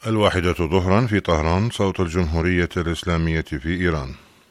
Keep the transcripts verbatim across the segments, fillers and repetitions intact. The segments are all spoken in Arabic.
الواحدة ظهرا في طهران، صوت الجمهورية الإسلامية في إيران.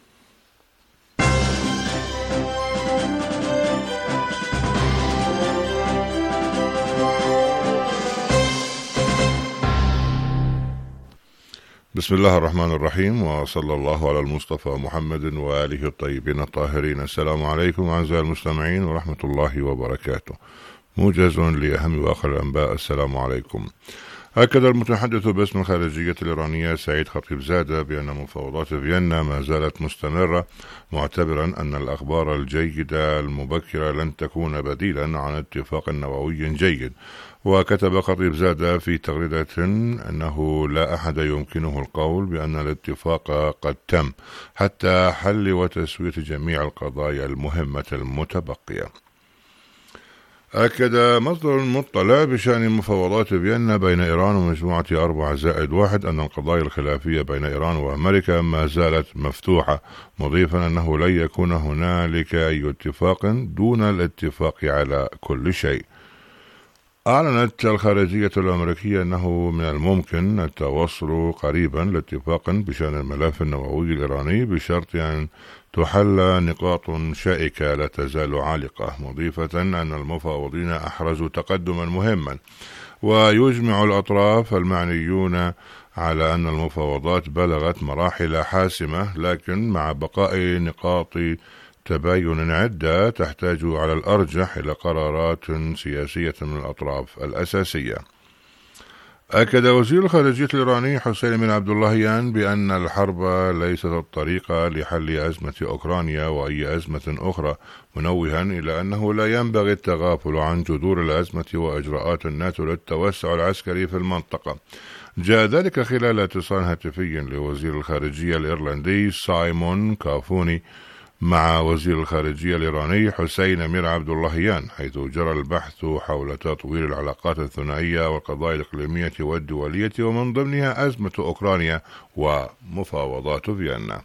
بسم الله الرحمن الرحيم، وصلى الله على المصطفى محمد وآله الطيبين الطاهرين. السلام عليكم أعزائي المستمعين ورحمة الله وبركاته. موجز لأهم وآخر الأنباء. السلام عليكم. أكد المتحدث باسم الخارجية الإيرانية سعيد خطيبزادة بأن مفاوضات فيينا ما زالت مستمرة، معتبرا أن الأخبار الجيدة المبكرة لن تكون بديلا عن اتفاق نووي جيد. وكتب خطيبزادة في تغريدة أنه لا أحد يمكنه القول بأن الاتفاق قد تم حتى حل وتسوية جميع القضايا المهمة المتبقية. أكد مصدر مطلع بشأن مفاوضات فيينا بين إيران ومجموعة أربعة زائد واحد أن القضايا الخلافية بين إيران وأمريكا ما زالت مفتوحة، مضيفا أنه لن يكون هنالك أي اتفاق دون الاتفاق على كل شيء. أعلنت الخارجية الأمريكية أنه من الممكن التوصل قريبا لاتفاق بشأن الملف النووي الإيراني بشرط أن تحل نقاط شائكة لا تزال عالقة، مضيفة أن المفاوضين أحرزوا تقدما مهما. ويجمع الأطراف المعنيون على أن المفاوضات بلغت مراحل حاسمة، لكن مع بقاء نقاط تباين عدة تحتاج على الأرجح إلى قرارات سياسية من الأطراف الأساسية. أكد وزير الخارجية الإيراني حسين بن عبد اللهيان بأن الحرب ليست الطريقة لحل أزمة أوكرانيا وأي أزمة أخرى، منوها إلى أنه لا ينبغي التغافل عن جذور الأزمة وإجراءات الناتو للتوسع العسكري في المنطقة. جاء ذلك خلال اتصال هاتفي لوزير الخارجية الإيرلندي سايمون كافوني مع وزير الخارجية الإيراني حسين أمير عبد اللهيان، حيث جرى البحث حول تطوير العلاقات الثنائية والقضايا الإقليمية والدولية، ومن ضمنها أزمة أوكرانيا ومفاوضات فيينا.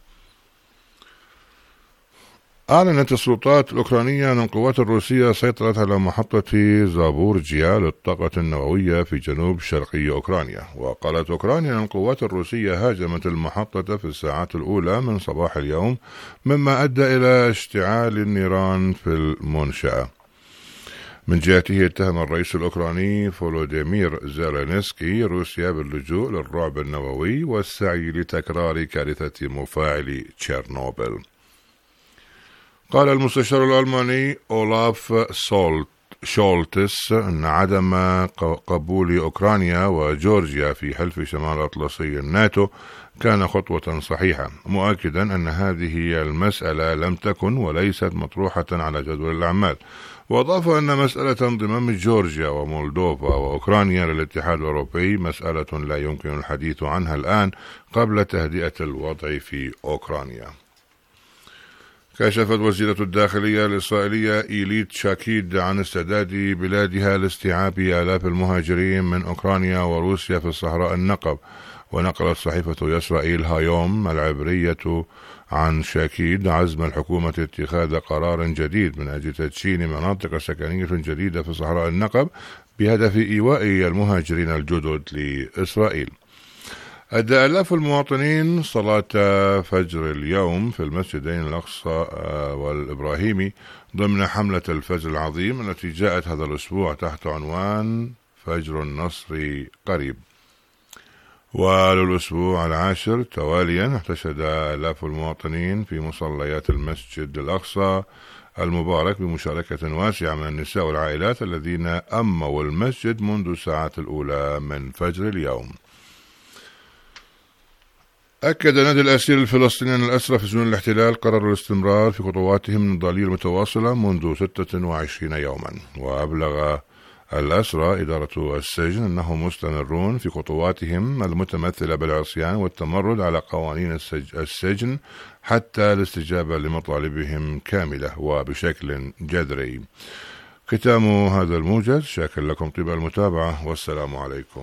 أعلنت السلطات الأوكرانية أن القوات الروسية سيطرت على محطة زابورجيا للطاقة النووية في جنوب شرقي أوكرانيا. وقالت أوكرانيا أن القوات الروسية هاجمت المحطة في الساعات الأولى من صباح اليوم، مما أدى إلى اشتعال النيران في المنشأة. من جهته اتهم الرئيس الأوكراني فولوديمير زيلينسكي روسيا باللجوء للرعب النووي والسعي لتكرار كارثة مفاعل تشيرنوبل. قال المستشار الألماني أولاف سولت شولتس أن عدم قبول أوكرانيا وجورجيا في حلف شمال الأطلسي الناتو كان خطوة صحيحة، مؤكدا أن هذه المسألة لم تكن وليست مطروحة على جدول الأعمال. وأضاف أن مسألة انضمام جورجيا ومولدوفا وأوكرانيا للاتحاد الأوروبي مسألة لا يمكن الحديث عنها الآن قبل تهدئة الوضع في أوكرانيا. كشفت وزيرة الداخلية الإسرائيلية إيليت شاكيد عن استعداد بلادها لاستيعاب آلاف المهاجرين من أوكرانيا وروسيا في الصحراء النقب. ونقلت صحيفة إسرائيل هايوم العبرية عن شاكيد عزم الحكومة اتخاذ قرار جديد من أجل تدشين مناطق سكنية جديدة في صحراء النقب بهدف إيواء المهاجرين الجدد لإسرائيل. أدى آلاف المواطنين صلاة فجر اليوم في المسجدين الأقصى والإبراهيمي ضمن حملة الفجر العظيم التي جاءت هذا الأسبوع تحت عنوان فجر النصر قريب. وللأسبوع العاشر تواليا احتشد آلاف المواطنين في مصليات المسجد الأقصى المبارك بمشاركة واسعة من النساء والعائلات الذين أموا المسجد منذ الساعات الأولى من فجر اليوم. أكد نادي الأسير الفلسطينيين الأسرى في سجون الاحتلال قرروا الاستمرار في خطواتهم النضالية المتواصلة منذ ستة وعشرين يوما. وأبلغ الأسرى إدارة السجن أنهم مستمرون في خطواتهم المتمثلة بالعصيان والتمرد على قوانين السجن حتى الاستجابة لمطالبهم كاملة وبشكل جذري. ختام هذا الموجز، شاكر لكم طيب المتابعة، والسلام عليكم.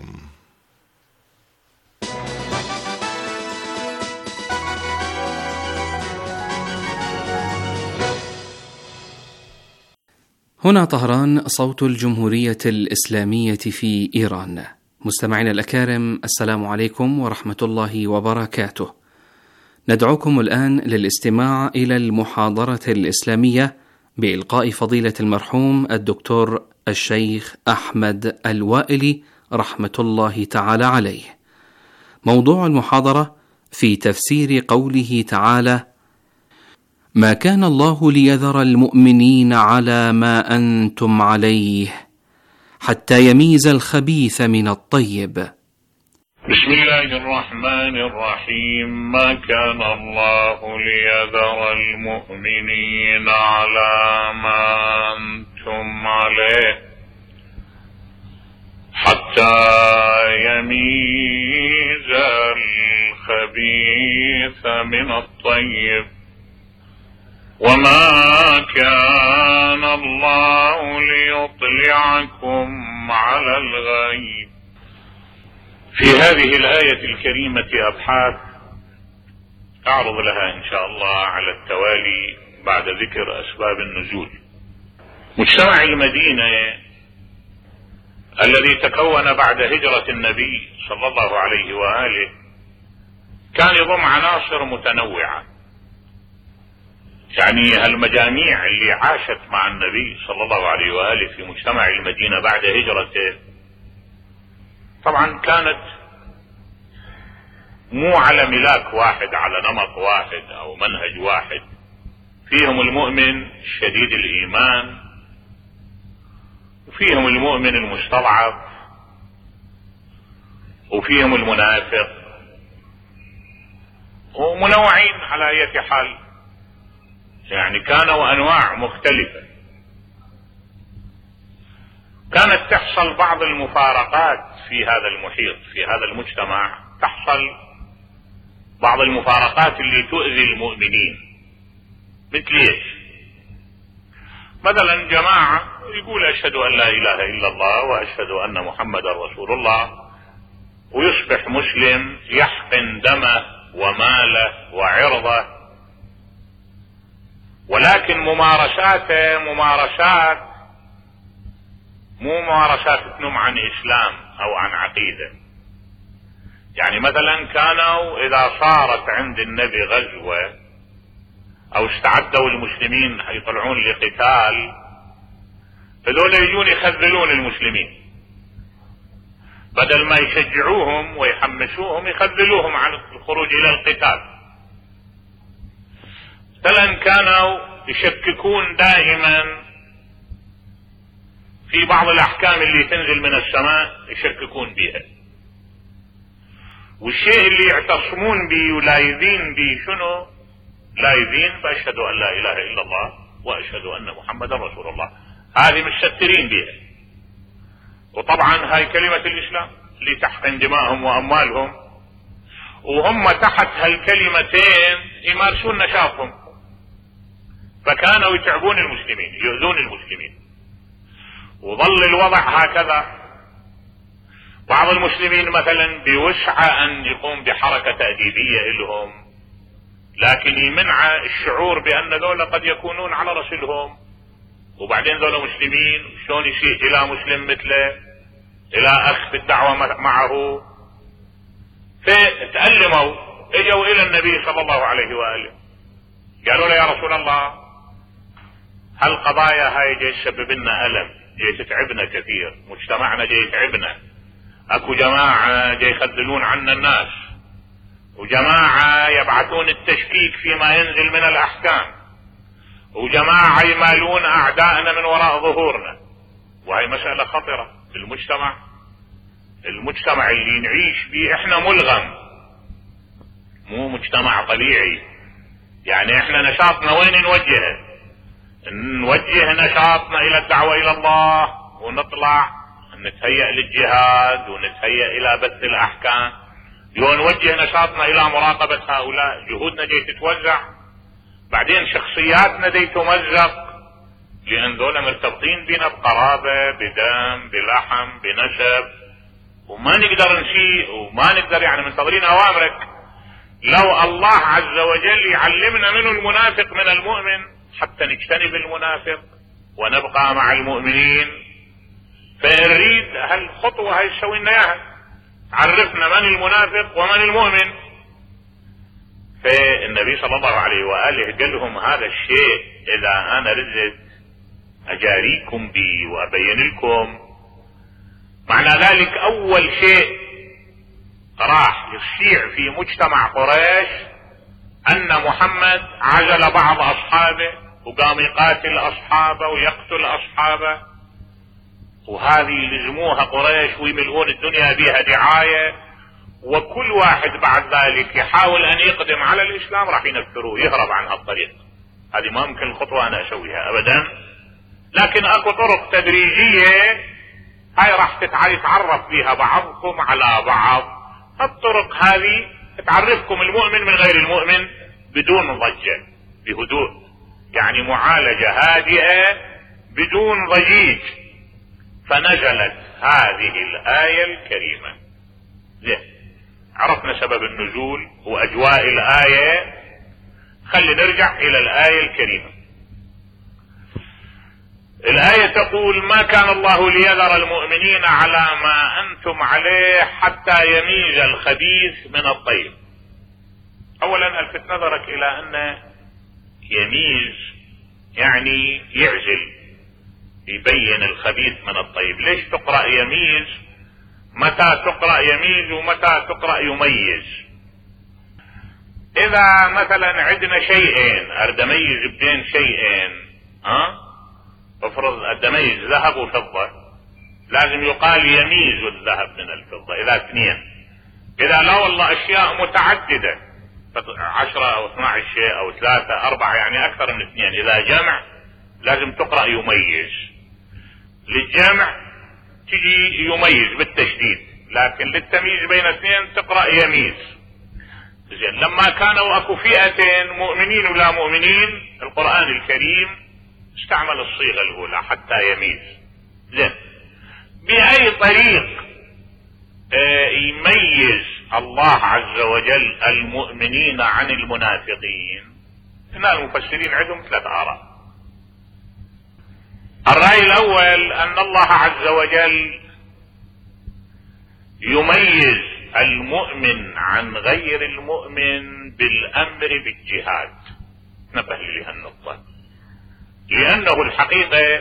هنا طهران، صوت الجمهورية الإسلامية في إيران. مستمعينا الأكارم، السلام عليكم ورحمة الله وبركاته. ندعوكم الآن للاستماع إلى المحاضرة الإسلامية بإلقاء فضيلة المرحوم الدكتور الشيخ أحمد الوائلي رحمة الله تعالى عليه. موضوع المحاضرة في تفسير قوله تعالى: ما كان الله ليذر المؤمنين على ما أنتم عليه حتى يميز الخبيث من الطيب. بسم الله الرحمن الرحيم. ما كان الله ليذر المؤمنين على ما أنتم عليه حتى يميز الخبيث من الطيب، وما كان الله ليطلعكم على الغيب. في هذه الآية الكريمة أبحاث أعرض لها إن شاء الله على التوالي بعد ذكر أسباب النزول. مجتمع المدينة الذي تكون بعد هجرة النبي صلى الله عليه وآله كان يضم عناصر متنوعة، يعني هالمجاميع اللي عاشت مع النبي صلى الله عليه وآله في مجتمع المدينة بعد هجرته طبعا كانت مو على ملاك واحد، على نمط واحد أو منهج واحد. فيهم المؤمن شديد الإيمان، وفيهم المؤمن المستضعف، وفيهم المنافق، ومنوعين على أي حال، يعني كانوا أنواع مختلفة. كانت تحصل بعض المفارقات في هذا المحيط، في هذا المجتمع تحصل بعض المفارقات اللي تؤذي المؤمنين. مثل ايش؟ مثلا جماعة يقول أشهد أن لا إله إلا الله وأشهد أن محمدا رسول الله، ويصبح مسلم يحقن دمه وماله وعرضه، ولكن ممارساته ممارسات مو ممارسات تنم عن إسلام أو عن عقيدة. يعني مثلا كانوا إذا صارت عند النبي غزوة أو استعدوا المسلمين يطلعون لقتال، فذول يجون يخذلون المسلمين، بدل ما يشجعوهم ويحمسوهم يخذلوهم عن الخروج إلى القتال. مثلا كانوا يشككون دائما في بعض الأحكام اللي تنزل من السماء، يشككون بها، والشيء اللي يعتصمون به ولايذين به شنو؟ لايذين فأشهد أن لا إله إلا الله وأشهد أن محمدا رسول الله، هذه مستترين بها. وطبعا هاي كلمة الإسلام اللي تحقن دماءهم وأموالهم، وهم تحت هالكلمتين يمارسون نشاطهم، فكانوا يتعبون المسلمين، يؤذون المسلمين، وظل الوضع هكذا. بعض المسلمين مثلا بوسعة أن يقوم بحركة تأديبية لهم، لكن يمنع الشعور بأن ذولا قد يكونون على رسلهم، وبعدين ذولا مسلمين شلون يسيء إلى مسلم مثله، إلى أخ في الدعوة معه. فتألموا، اجوا إلى النبي صلى الله عليه وآله قالوا له: يا رسول الله، هالقضايا هاي جاي تسبب لنا ألم، جاي تتعبنا كثير، مجتمعنا جاي يتعبنا، اكو جماعة جاي يخذلون عنا الناس، وجماعة يبعثون التشكيك فيما ينزل من الأحكام، وجماعة يمالون أعدائنا من وراء ظهورنا. وهي مسألة خطرة في المجتمع. المجتمع اللي نعيش فيه احنا ملغم، مو مجتمع طبيعي. يعني احنا نشاطنا وين نوجهه؟ نوجه نشاطنا الى الدعوة الى الله، ونطلع نتهيأ للجهاد ونتهيأ الى بث الاحكام، ونوجه نشاطنا الى مراقبة هؤلاء. جهودنا جاي تتوزع، بعدين شخصياتنا جاي تمزق، لان ذولا مرتبطين بنا بقرابة، بدم، بلحم، بنسب، وما نقدر نسيء وما نقدر يعني منتظرين اوامرك. لو الله عز وجل يعلمنا منه المنافق من المؤمن حتى نجتنب المنافق ونبقى مع المؤمنين، فنريد هالخطوة هاي تسوي لنا اياها، عرفنا من المنافق ومن المؤمن. فالنبي صلى الله عليه وآله قال لهم هذا الشيء إذا أنا ردت أجاريكم بي وأبين لكم، معنى ذلك أول شيء راح يشيع في مجتمع قريش أن محمد عزل بعض أصحابه وقام يقاتل أصحابه ويقتل أصحابه، وهذه لزموها قريش ويملؤون الدنيا بها دعاية، وكل واحد بعد ذلك يحاول أن يقدم على الإسلام راح ينفروه يهرب عن هالطريق. هذه ما ممكن الخطوة أنا أسويها أبدا، لكن أكو طرق تدريجية هاي راح يتعرف بها بعضكم على بعض. الطرق هذه تعرفكم المؤمن من غير المؤمن بدون ضجة، بهدوء، يعني معالجة هادئة بدون ضجيج. فنزلت هذه الآية الكريمة. زين، عرفنا سبب النزول وأجواء الآية، خلي نرجع إلى الآية الكريمة. الآية تقول: ما كان الله ليذر المؤمنين على ما أنتم عليه حتى يميز الخبيث من الطيب. أولا ألفت نظرك إلى أن يميز يعني يعزل، يبين الخبيث من الطيب. ليش تقرأ يميز؟ متى تقرأ يميز ومتى تقرأ يميز؟ إذا مثلا عندنا شيئين أريد أميز بين شيئين، ها افرض أدميز ذهب وفضة، لازم يقال يميز الذهب من الفضة. إذا اثنين، إذا لا والله أشياء متعددة عشرة أو اثنى عشر شيء أو ثلاثة أربعة يعني أكثر من اثنين، إذا جمع لازم تقرأ يميز. للجمع تجي يميز بالتشديد، لكن للتمييز بين اثنين تقرأ يميز. زين، لما كانوا أكو فئتين مؤمنين ولا مؤمنين القرآن الكريم استعمل الصيغة الأولى حتى يميز. زين، بأي طريق آه يميز الله عز وجل المؤمنين عن المنافقين؟ هنا المفسرين عندهم ثلاث آراء. الرأي الأول أن الله عز وجل يميز المؤمن عن غير المؤمن بالأمر بالجهاد. نبه لي هالنقطة، لأنه الحقيقة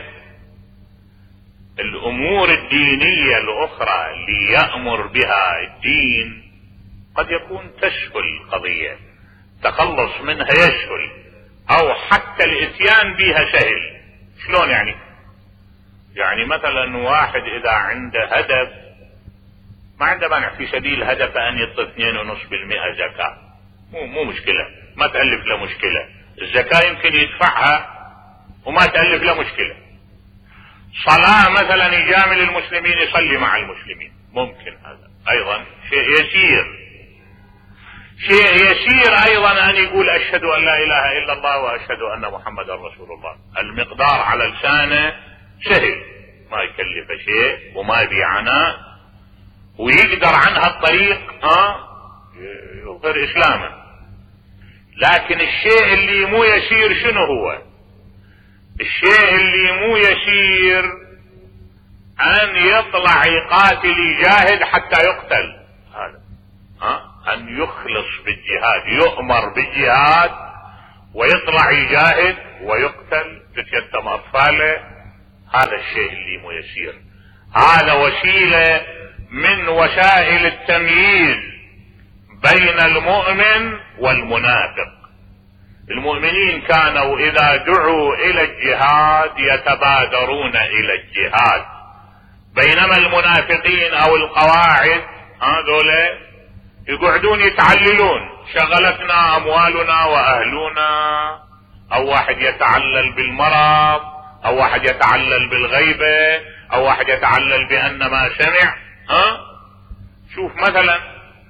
الأمور الدينية الأخرى اللي يأمر بها الدين قد يكون تسهل القضية، تخلص منها يسهل، أو حتى الإتيان بها سهل. شلون يعني؟ يعني مثلا واحد إذا عنده هدف ما عنده مانع في سبيل هدف أن يعطي اثنين ونص بالمئة زكاة، مو مو مشكلة، ما تألف له مشكلة. الزكاة يمكن يدفعها وما تألف له مشكلة. صلاة مثلا يجامل المسلمين، يصلي مع المسلمين، ممكن هذا أيضا شيء يسير. شيء يسير أيضا أن يقول أشهد أن لا إله إلا الله وأشهد أن محمد رسول الله. المقدار على لسانه سهل، ما يكلف شيء وما بيعناه، ويقدر عنها الطريق اه يظهر إسلامه. لكن الشيء اللي مو يسير شنو هو؟ الشيء اللي مو يسير أن يطلع يقاتل يجاهد حتى يقتل. هذا ها أن يخلص بالجهاد، يؤمر بالجهاد ويطلع يجاهد ويقتل، تتيتم أطفاله. هذا الشيء اللي مو يسير. هذا وسيلة من وسائل التمييز بين المؤمن والمنافق. المؤمنين كانوا إذا دعوا إلى الجهاد يتبادرون إلى الجهاد، بينما المنافقين أو القواعد هذول يقعدون يتعللون، شغلتنا أموالنا وأهلنا، أو واحد يتعلل بالمرض، أو واحد يتعلل بالغيبة، أو واحد يتعلل بأن ما سمع. ها شوف مثلا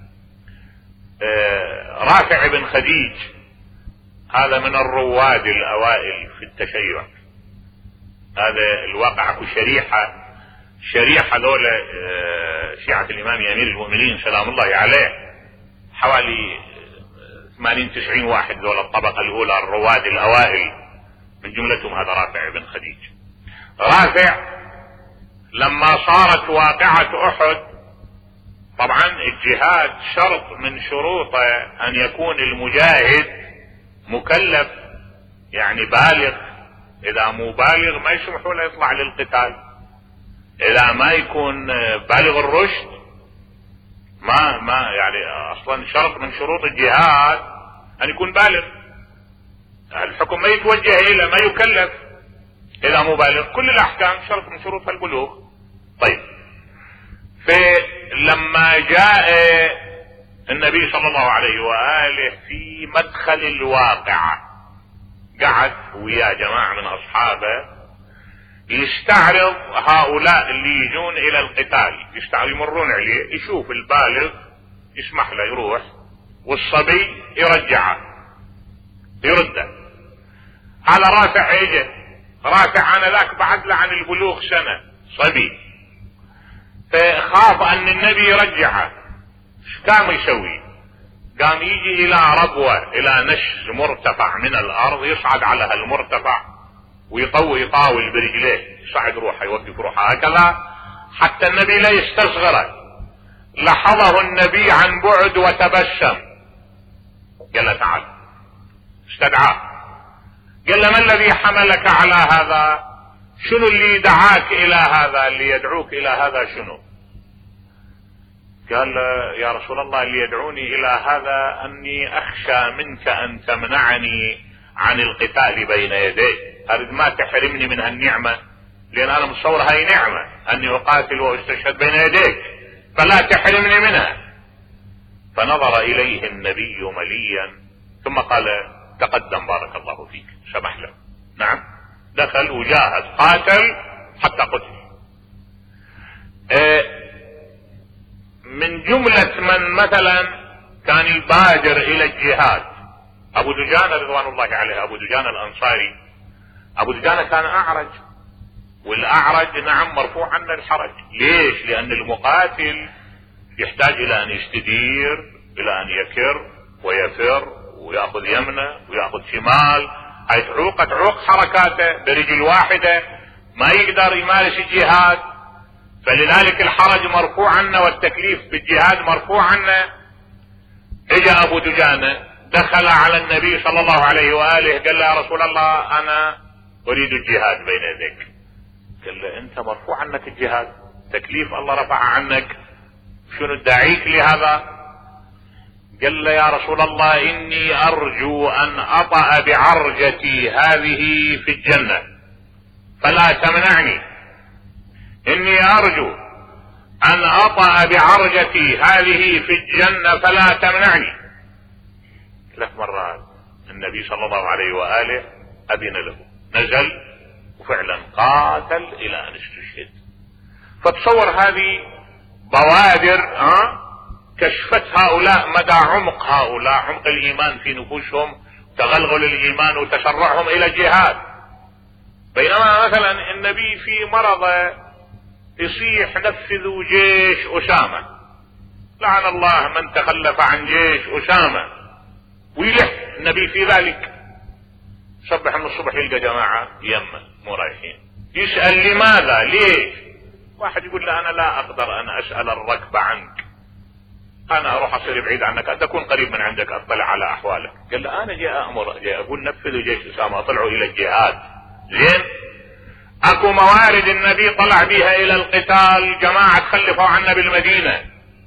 آه رافع بن خديج، هذا من الرواد الأوائل في التشيع. هذا الواقع شريحة شريحة دولة شيعة الإمام أمير المؤمنين سلام الله عليه، حوالي ثمانين تسعين واحد دولة الطبقة الأولى الرواد الأوائل، من جملتهم هذا رافع بن خديج. رافع لما صارت واقعة أحد، طبعا الجهاد شرط من شروطه أن يكون المجاهد مكلف، يعني بالغ. إذا مو بالغ ما يسمحوا له يطلع للقتال. إذا ما يكون بالغ الرشد ما ما يعني أصلا شرط من شروط الجهاد أن يكون بالغ. الحكم ما يتوجه إلى ما يكلف إذا مو بالغ. كل الأحكام شرط من شروطها البلوغ. طيب، فلما جاء النبي صلى الله عليه وآله في مدخل الواقعة، قعد ويا جماعة من أصحابه يستعرض هؤلاء اللي يجون إلى القتال، يستعرض يمرون عليه، يشوف البالغ يسمح له يروح، والصبي يرجعه يرده. هذا رافع ايجه، رافع عن ذاك بعد له عن البلوغ سنة صبي، فخاف ان النبي يرجعه. ايش قام يسوي؟ قام يجي الى ربوة، الى نشز مرتفع من الارض، يصعد على هالمرتفع ويطوي يطاول برجليه، يصعد روحه يوقف روحه هكذا حتى النبي لا يستصغره. لحظه النبي عن بعد وتبسم، قال له تعال، استدعاه، قال له ما الذي حملك على هذا؟ شنو اللي دعاك الى هذا؟ اللي يدعوك الى هذا شنو؟ قال يا رسول الله اللي يدعوني الى هذا اني اخشى منك ان تمنعني عن القتال بين يديك، اريد ما تحرمني من هالنعمة، لان انا متصور هاي نعمة اني اقاتل واستشهد بين يديك، فلا تحرمني منها. فنظر اليه النبي مليا ثم قال تقدم بارك الله فيك، سمح له. نعم، دخل وجاهد، قاتل حتى قتل. اه من جملة من مثلا كان يبادر الى الجهاد ابو دجانة رضوان الله عليه، ابو دجانة الانصاري. ابو دجانة كان اعرج، والاعرج نعم مرفوع عنه الحرج. ليش؟ لان المقاتل يحتاج الى ان يستدير، الى ان يكر ويفر ويأخذ يمنه ويأخذ شمال، هاي تعوق تعوق حركاته برجل واحدة، ما يقدر يمارس الجهاد. فلذلك الحرج مرفوع عنه والتكليف بالجهاد مرفوع عنه. اجا ابو دجانة دخل على النبي صلى الله عليه وآله، قال له يا رسول الله انا اريد الجهاد بين يديك. قال له انت مرفوع عنك الجهاد، تكليف الله رفع عنك، شنو داعيك لهذا؟ قال له يا رسول الله اني ارجو ان اطأ بعرجتي هذه في الجنة فلا تمنعني، اني ارجو ان اطأ بعرجتي هذه في الجنة فلا تمنعني. ثلاث مرات النبي صلى الله عليه وآله اذن له، نزل وفعلا قاتل الى ان استشهد. فتصور هذه بوادر ها كشفت هؤلاء مدى عمق هؤلاء، عمق الايمان في نفوسهم، تغلغل الايمان وتسرعهم الى الجهاد. بينما مثلا النبي في مرضه يصيح نفذوا جيش اسامة، لعن الله من تخلف عن جيش اسامة، ويلح النبي في ذلك. صبح من الصبح يلقى جماعة يمه مو رايحين، يسأل لماذا ليش؟ واحد يقول له انا لا اقدر ان اسأل الركب عنك، انا اروح اصير بعيد عنك، انت تكون قريب من عندك اطلع على احوالك. قال له انا جاي امر، جاي اقول نفذوا جيش اسامة، طلعوا الى الجهاد. زين، اكو موارد النبي طلع بها الى القتال، جماعة تخلفوا عنا بالمدينة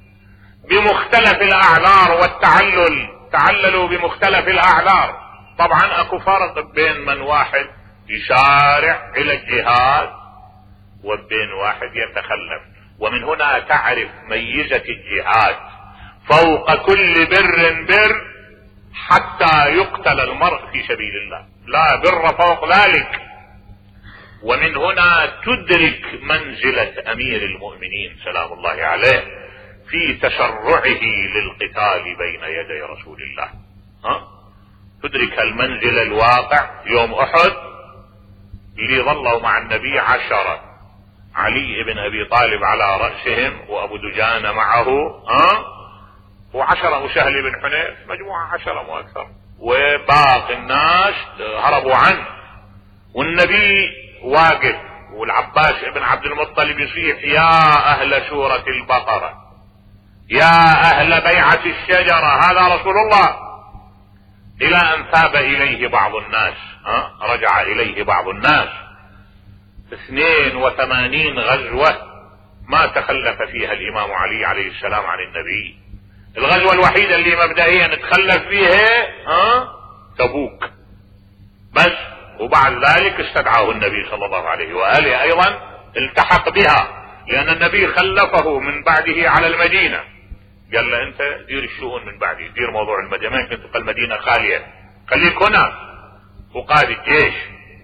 بمختلف الاعذار والتعلل، تعللوا بمختلف الاعذار. طبعا اكو فرق بين من واحد يسارع الى الجهاد وبين واحد يتخلف. ومن هنا تعرف ميزة الجهاد فوق كل بر بر حتى يقتل المرء في سبيل الله، لا بر فوق ذلك. ومن هنا تدرك منزلة امير المؤمنين سلام الله عليه في تسرعه للقتال بين يدي رسول الله. ها؟ تدرك المنزل الواقع. يوم احد اللي ظلوا مع النبي عشرة، علي بن ابي طالب على رأسهم وابو دجانة معه، ها؟ وعشرة وسهل بن حنيف، مجموعة عشرة مو اكثر، وباقي الناس هربوا عنه، والنبي واقف والعباس ابن عبد المطلب يصيح يا اهل سورة البقرة، يا اهل بيعة الشجرة، هذا رسول الله، الى ان ثاب اليه بعض الناس. ها رجع اليه بعض الناس. اثنين وثمانين غزوة ما تخلف فيها الامام علي عليه السلام عن النبي. الغزوة الوحيدة اللي مبدئيا تخلف فيها ها تبوك بس، وبعد ذلك استدعاه النبي صلى الله عليه وآله ايضا التحق بها، لان النبي خلفه من بعده على المدينة، قال له انت دير الشؤون من بعدي، دير موضوع المدينة، ما يمكن تبقى المدينة خالية، خليك هنا وقائد الجيش.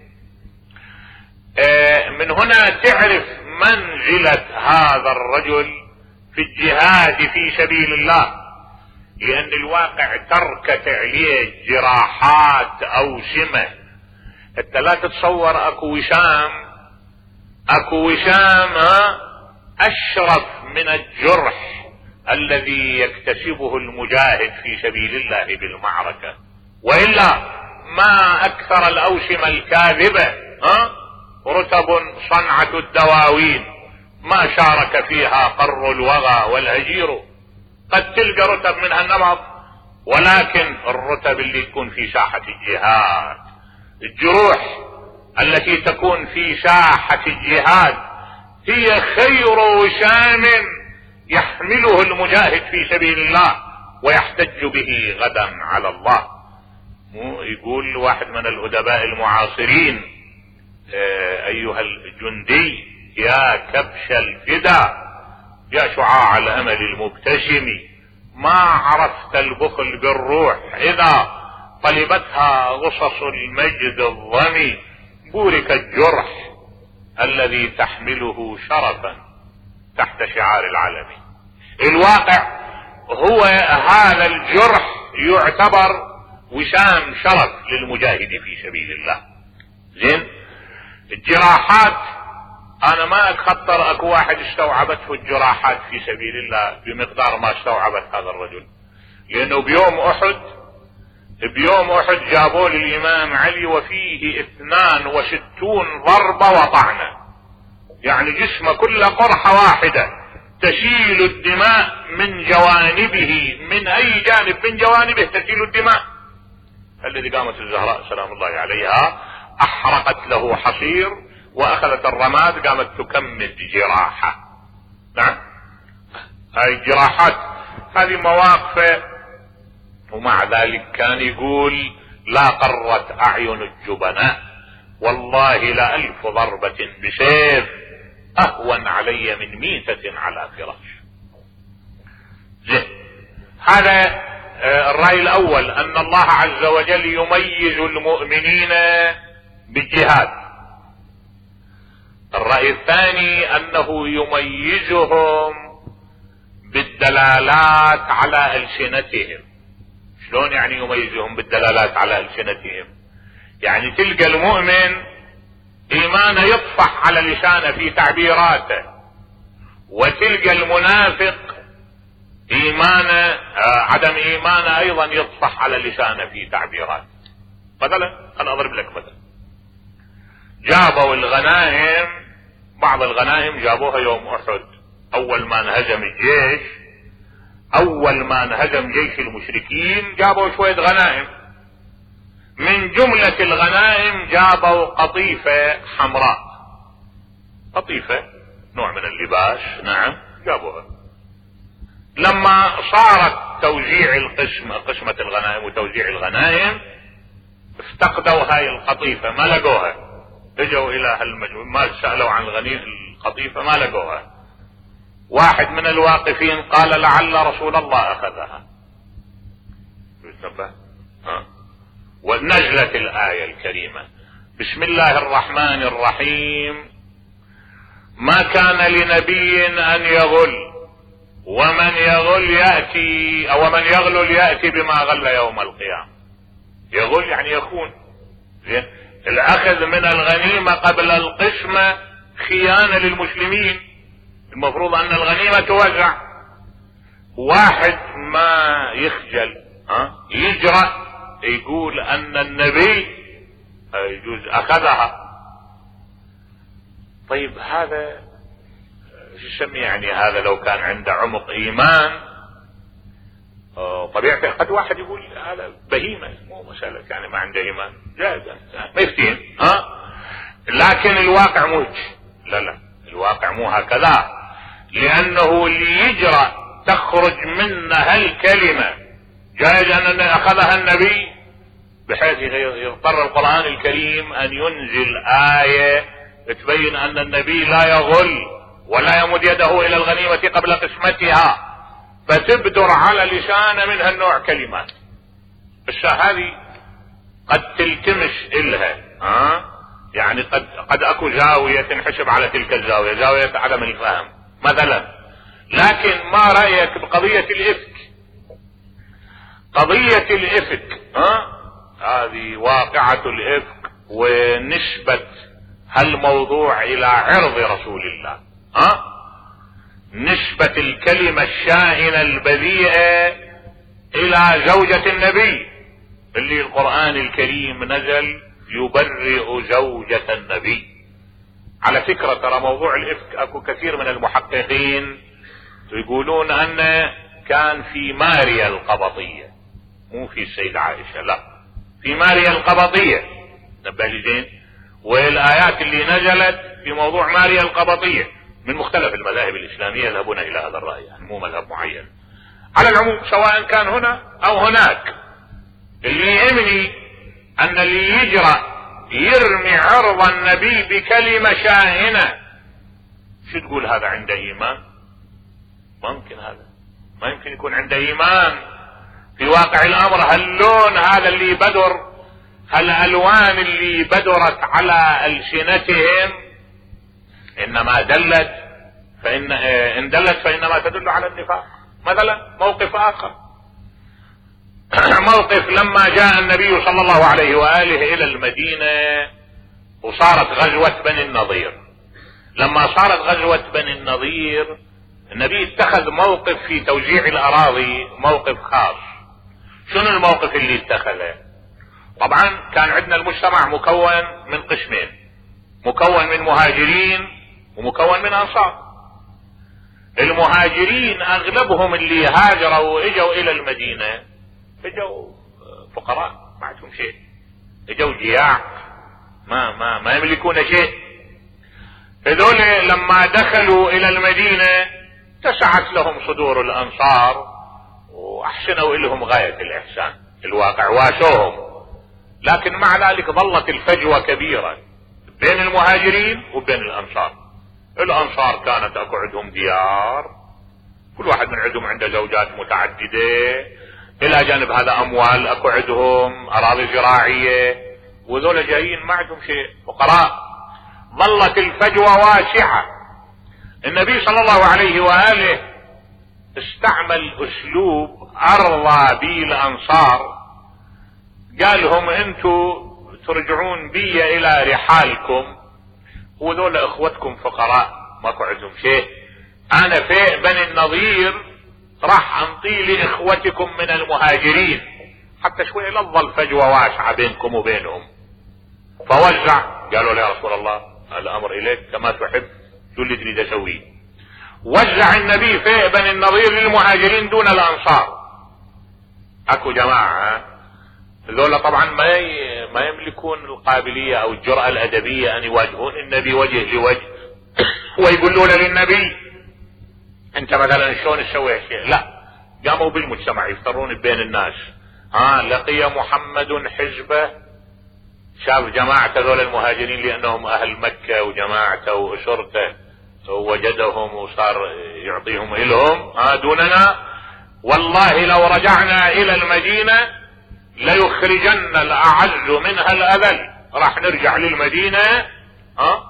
اه من هنا تعرف منزلة هذا الرجل في الجهاد في سبيل الله، لان الواقع تركت عليه جراحات او سمة. انت لا تتصور اكو وسام، اكو وسام اشرف من الجرح الذي يكتسبه المجاهد في سبيل الله بالمعركة، وإلا ما اكثر الاوسمة الكاذبة ها رتب صنعة الدواوين ما شارك فيها قر الوغى والهجير. قد تلقى رتب من هالنمط، ولكن الرتب اللي تكون في ساحة الجهاد، الجروح التي تكون في ساحة الجهاد هي خير وسام يحمله المجاهد في سبيل الله ويحتج به غدا على الله. مو يقول واحد من الأدباء المعاصرين اه ايها الجندي يا كبش الفدا، يا شعاع الامل المبتسم، ما عرفت البخل بالروح اذا طلبتها غصص المجد الظمي، بورك الجرح الذي تحمله شرفا تحت شعار العالم. الواقع هو هذا الجرح يعتبر وسام شرف للمجاهد في سبيل الله. زين الجراحات انا ما اتخطر اكو واحد استوعبته الجراحات في سبيل الله بمقدار ما استوعبت هذا الرجل، لانه بيوم احد بيوم احد جابوا للامام علي وفيه اثنان وستون ضربة وطعنة، يعني جسمه كله قرحة واحدة تسيل الدماء من جوانبه، من اي جانب من جوانبه تسيل الدماء. الذي قامت الزهراء سلام الله عليها احرقت له حصير واخذت الرماد قامت تكمد جراحة. نعم هاي الجراحات هذه مواقف. ومع ذلك كان يقول لا قرت اعين الجبناء، والله لألف ضربة بسيف اهون علي من ميتة على فراش. زين هذا الرأي الاول، ان الله عز وجل يميز المؤمنين بالجهاد. الرأي الثاني انه يميزهم بالدلالات على ألسنتهم. شلون يعني يميزهم بالدلالات على ألسنتهم؟ يعني تلقى المؤمن ايمانه يطفح على لسانه في تعبيراته، وتلقى المنافق ايمانه آه عدم ايمانه ايضا يطفح على لسانه في تعبيراته. مثلا انا اضرب لك مثلا، جابوا الغنائم، بعض الغنائم جابوها يوم احد، اول ما انهزم الجيش، اول ما انهزم جيش المشركين جابوا شوية غنائم. من جملة الغنائم جابوا قطيفة حمراء، قطيفة نوع من اللباس، نعم جابوها. لما صارت توزيع القسم، قسمة الغنائم وتوزيع الغنائم، افتقدوا هاي القطيفة ما لقوها، اجوا الى هالمجموعة ما سألوا عن الغنيمة القطيفة ما لقوها. واحد من الواقفين قال لعل رسول الله اخذها. ها ونزلت الآية الكريمة بسم الله الرحمن الرحيم ما كان لنبي ان يغل ومن يغل يأتي او من يغلل يأتي بما غل يوم القيامة. يغل يعني يخون. الاخذ من الغنيمة قبل القسمة خيانة للمسلمين، المفروض ان الغنيمة توزع. واحد ما يخجل ها يجرأ يقول ان النبي يجوز اخذها. طيب هذا شو يسمي يعني؟ هذا لو كان عنده عمق ايمان طبيعته، قد واحد يقول هذا بهيمة مو مسألة يعني ما عنده ايمان جائز ما يفتين ها، لكن الواقع مو لا لا الواقع مو هكذا، لانه اللي يجرى تخرج منها الكلمة جائز ان اخذها النبي، بحيث يضطر القرآن الكريم ان ينزل آية تبين ان النبي لا يغل ولا يمد يده الى الغنيمة قبل قسمتها، فتبدر على لسان منها النوع كلمات. الشاه هذه قد تلتمس إلها ها، يعني قد قد اكو زاوية تنحسب على تلك الزاوية، زاوية عدم الفهم مثلا. لكن ما رأيك بقضية الإفك؟ قضية الإفك ها، هذه واقعة الإفك ونسبة هالموضوع الى عرض رسول الله ها، نسبة الكلمة الشاهنة البذيئة الى زوجة النبي اللي القرآن الكريم نزل يبرئ زوجة النبي. على فكرة ترى موضوع الإفك اكو كثير من المحققين يقولون ان كان في ماريا القبطية، مو في السيدة عائشة، لا في ماريا القبطية، نبه لي زين. والآيات اللي نزلت في موضوع ماريا القبطية من مختلف المذاهب الإسلامية يذهبون إلى هذا الرأي، يعني مو مذهب معين. على العموم سواء كان هنا أو هناك، اللي يهمني أن اللي يجرى يرمي عرض النبي بكلمة شاهنة، شو تقول هذا عنده إيمان؟ ممكن هذا ما يمكن يكون عنده إيمان في واقع الأمر. هاللون هذا اللي بدر، هالألوان اللي بدرت على ألسنتهم إنما دلت فإن إن دلت فإنما تدل على النفاق. مثلا موقف آخر، موقف لما جاء النبي صلى الله عليه وآله إلى المدينة وصارت غزوة بني النضير. لما صارت غزوة بني النضير النبي اتخذ موقف في توزيع الأراضي، موقف خاص. شنو الموقف اللي اتخذه؟ طبعا كان عندنا المجتمع مكون من قسمين، مكون من مهاجرين ومكون من انصار. المهاجرين اغلبهم اللي هاجروا واجوا الى المدينة اجوا فقراء ما عندهم شيء، اجوا جياع ما ما ما يملكون شيء. هذول لما دخلوا الى المدينة اتسعت لهم صدور الانصار واحسنوا لهم غاية الاحسان، الواقع واسوهم. لكن مع ذلك ظلت الفجوة كبيرة بين المهاجرين وبين الانصار. الانصار كانت اكو عندهم ديار، كل واحد من عندهم عنده زوجات متعددة، الى جانب هذا اموال اكو عندهم، اراضي زراعية، وذولا جايين ما عندهم شيء، فقراء. ظلت الفجوة واسعة. النبي صلى الله عليه وآله استعمل اسلوب ارضى به الانصار، قال لهم انتوا ترجعون بي الى رحالكم، وذول اخوتكم فقراء ماكو عندهم شيء، انا في بني النضير راح انطي لاخوتكم من المهاجرين حتى شوية لا تظل فجوة واسعة بينكم وبينهم. فوزع، قالوا له يا رسول الله الامر اليك كما تحب، شو اللي تريد اسويه؟ وزع النبي في بني النضير للمهاجرين دون الانصار. اكو جماعة ذولا طبعا ما ما يملكون القابلية او الجرأة الادبية ان يواجهون النبي وجه لوجه ويقولون للنبي انت مثلا شلون تسوي شيء، لا، قاموا بالمجتمع يفترون بين الناس. ها لقي محمد حزبه، شاف جماعة ذول المهاجرين لانهم اهل مكة وجماعته واسرته، وجدهم وصار يعطيهم الهم ها دوننا. والله لو رجعنا الى المدينة ليخرجن الاعز منها الاذل، راح نرجع للمدينة ها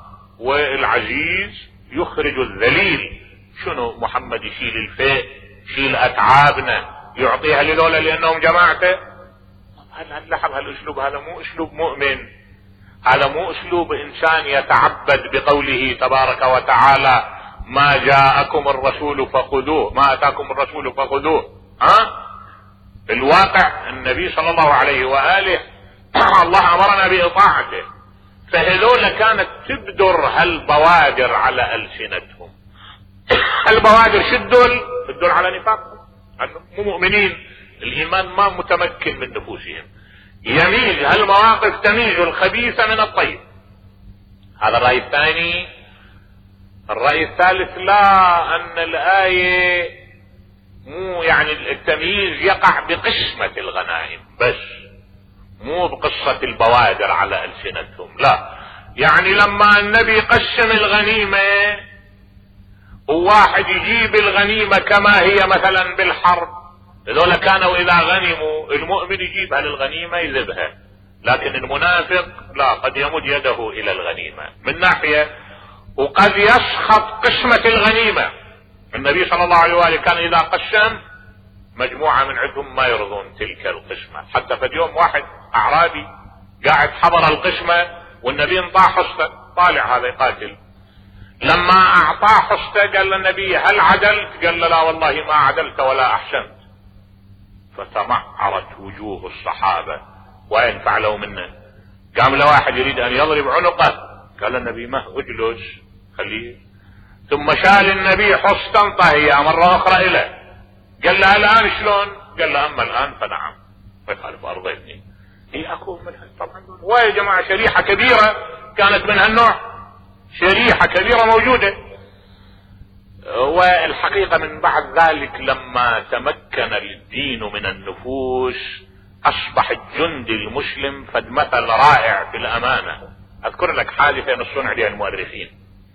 والعزيز يخرج الذليل. شنو محمد يشيل الفيء، يشيل اتعابنا يعطيها لذولا لانهم جماعته؟ هل لاحظ هالاسلوب؟ هذا مو اسلوب مؤمن، هذا مو اسلوب انسان يتعبد بقوله تبارك وتعالى ما جاءكم الرسول فخذوه، ما اتاكم الرسول فخذوه. ها الواقع النبي صلى الله عليه وآله الله امرنا باطاعته، فهذول كانت تبدر هالبوادر على ألسنتهم. هالبوادر شدول تدل على نفاقهم، انهم مو مؤمنين، الايمان ما متمكن من نفوسهم. يميل هالمواقف تميز الخبيث من الطيب. هذا الرأي الثاني. الرأي الثالث لا، ان الآية مو يعني التمييز يقع بقسمة الغنائم بس، مو بقصة البوادر على ألسنتهم. لا، يعني لما النبي قسم الغنيمة وواحد يجيب الغنيمة كما هي مثلا بالحرب، هذول كانوا اذا غنموا المؤمن يجيبها للغنيمة يذبها، لكن المنافق لا، قد يمد يده الى الغنيمة من ناحية، وقد يسخط قسمة الغنيمة. النبي صلى الله عليه وآله كان اذا قسم مجموعة من عندهم ما يرضون تلك القسمة. حتى في اليوم واحد اعرابي قاعد حضر القسمة والنبي انطاه حصته، طالع هذا يقاتل، لما اعطاه حصته قال للنبي هل عدلت؟ قال له لا والله ما عدلت ولا احسنت. فتمعرت وجوه الصحابة، وين فعلوا منه؟ قام له واحد يريد ان يضرب عنقه، قال النبي ما اجلس خليه، ثم شال النبي حصة طهية مرة اخرى اليه، قال له الان شلون؟ قال له اما الان فنعم، فيخالف ارضيتني. هي اكون منها طبعا. ويا جماعة شريحة كبيرة كانت من هالنوع، شريحة كبيرة موجودة. والحقيقة من بعد ذلك لما تمكن الدين من النفوس اصبح الجندي المسلم فد مثل رائع في الامانة. اذكر لك حادثة نصون عليها المؤرخين.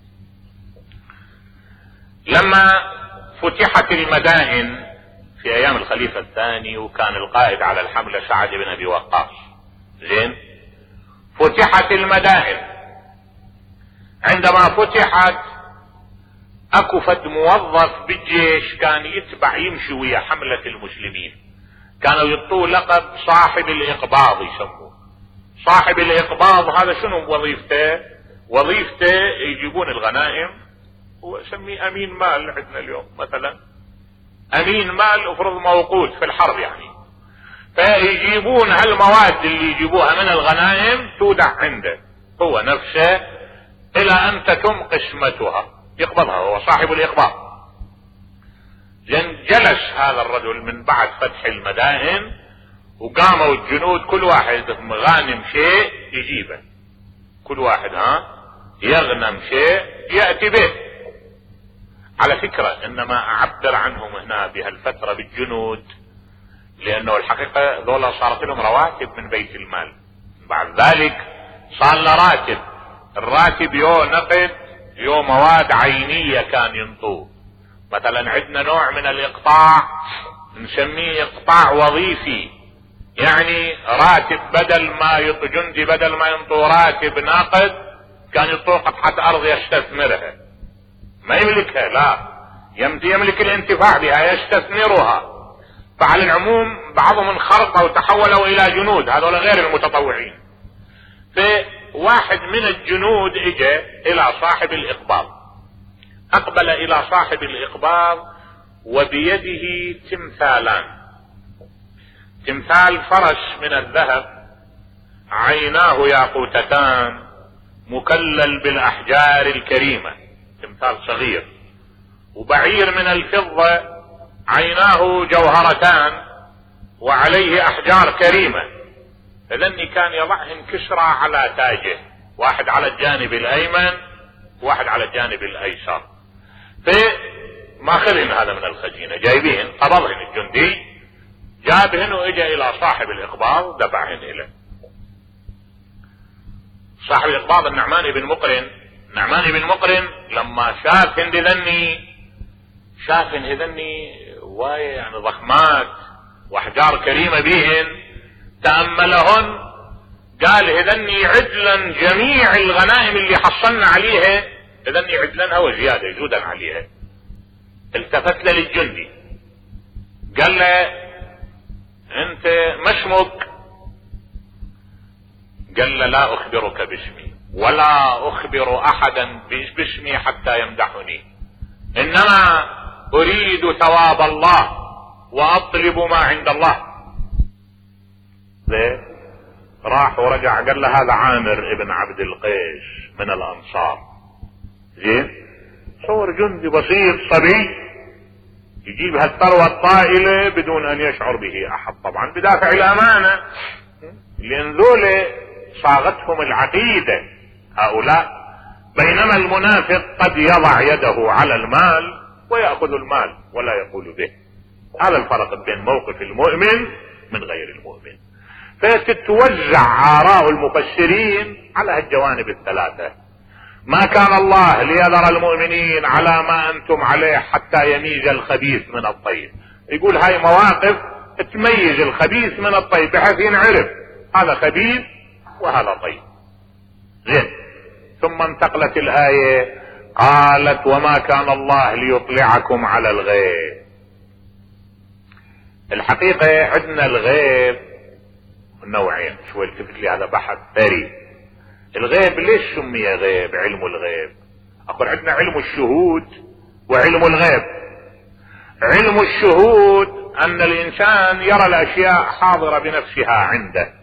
لما فتحت المدائن في ايام الخليفة الثاني، وكان القائد على الحملة سعد بن ابي وقاص، زين، فتحت المدائن. عندما فتحت اكو فد موظف بالجيش كان يتبع يمشي ويا حملة المسلمين، كانوا يعطوه لقب صاحب الاقباض يسموه. صاحب الاقباض هذا شنو وظيفته؟ وظيفته يجيبون الغنائم، هو يسميه امين مال عندنا اليوم مثلا، امين مال افرض موقود في الحرب يعني، فيجيبون هالمواد اللي يجيبوها من الغنائم تودع عنده هو نفسه الى ان تتم قسمتها، يقبضها، هو صاحب الاقباض. لان جلس هذا الرجل من بعد فتح المدائن، وقاموا الجنود كل واحد مغانم شيء يجيبه، كل واحد ها يغنم شيء يأتي به. على فكرة انما اعبر عنهم هنا بهالفترة بالجنود، لانه الحقيقة ذولا صارت لهم رواتب من بيت المال. بعد ذلك صار له راتب، الراتب يو نقد يو مواد عينية كان ينطوه. مثلا عندنا نوع من الاقطاع نسميه اقطاع وظيفي، يعني راتب بدل ما ينطو جندي بدل ما ينطو راتب ناقد كان ينطوه قطعة ارض يستثمرها، ما يملكها، لا يملك الانتفاع بها يستثمرها. فعلى العموم بعضهم انخرطوا وتحولوا الى جنود، هذول غير المتطوعين. فواحد من الجنود اجى الى صاحب الاقباض، اقبل الى صاحب الاقباض وبيده تمثالان، تمثال فرس من الذهب عيناه ياقوتتان مكلل بالاحجار الكريمة، تمثال صغير، وبعير من الفضة عيناه جوهرتان وعليه احجار كريمة. فذني كان يضعهن كسرى على تاجه، واحد على الجانب الايمن واحد على الجانب الايسر. فماخذهن هذا من الخزينة، جايبين، قبضهن الجندي، جابهن واجا الى صاحب الاقباض دفعهن اليه. صاحب الاقباض النعمان بن مقرن، نعمان بن مقرن لما شافهن ذني شافهن هذني وايه يعني ضخمات واحجار كريمة بيهن، تأملهن قال هذني عدلا جميع الغنائم اللي حصلنا عليها، هذني عدلنها وزيادة يزودا عليها. التفت له للجندي قال له انت ما اسمك؟ قال له لا اخبرك باسمي ولا اخبر احدا باسمي حتى يمدحني، انما اريد ثواب الله واطلب ما عند الله. راح ورجع قال له هذا عامر ابن عبد القيس من الانصار. زين، صور جندي بسيط صبي يجيب هالثروة الطائلة بدون ان يشعر به احد، طبعا بدافع الامانة، لان ذولا صاغتهم العقيدة هؤلاء، بينما المنافق قد يضع يده على المال ويأخذ المال ولا يقول به. هذا الفرق بين موقف المؤمن من غير المؤمن. فتتوزع آراء المفسرين على هالجوانب الثلاثة. ما كان الله ليذر المؤمنين على ما انتم عليه حتى يميز الخبيث من الطيب. يقول هاي مواقف تميز الخبيث من الطيب بحيث ينعرف هذا خبيث وهذا طيب. زين، ثم انتقلت الآية قالت وما كان الله ليطلعكم على الغيب. الحقيقة عندنا الغيب نوعين، شوي التفت لي هذا بحث ثري. الغيب ليش سمي غيب؟ علم الغيب. اقول عندنا علم الشهود وعلم الغيب. علم الشهود ان الانسان يرى الاشياء حاضرة بنفسها عنده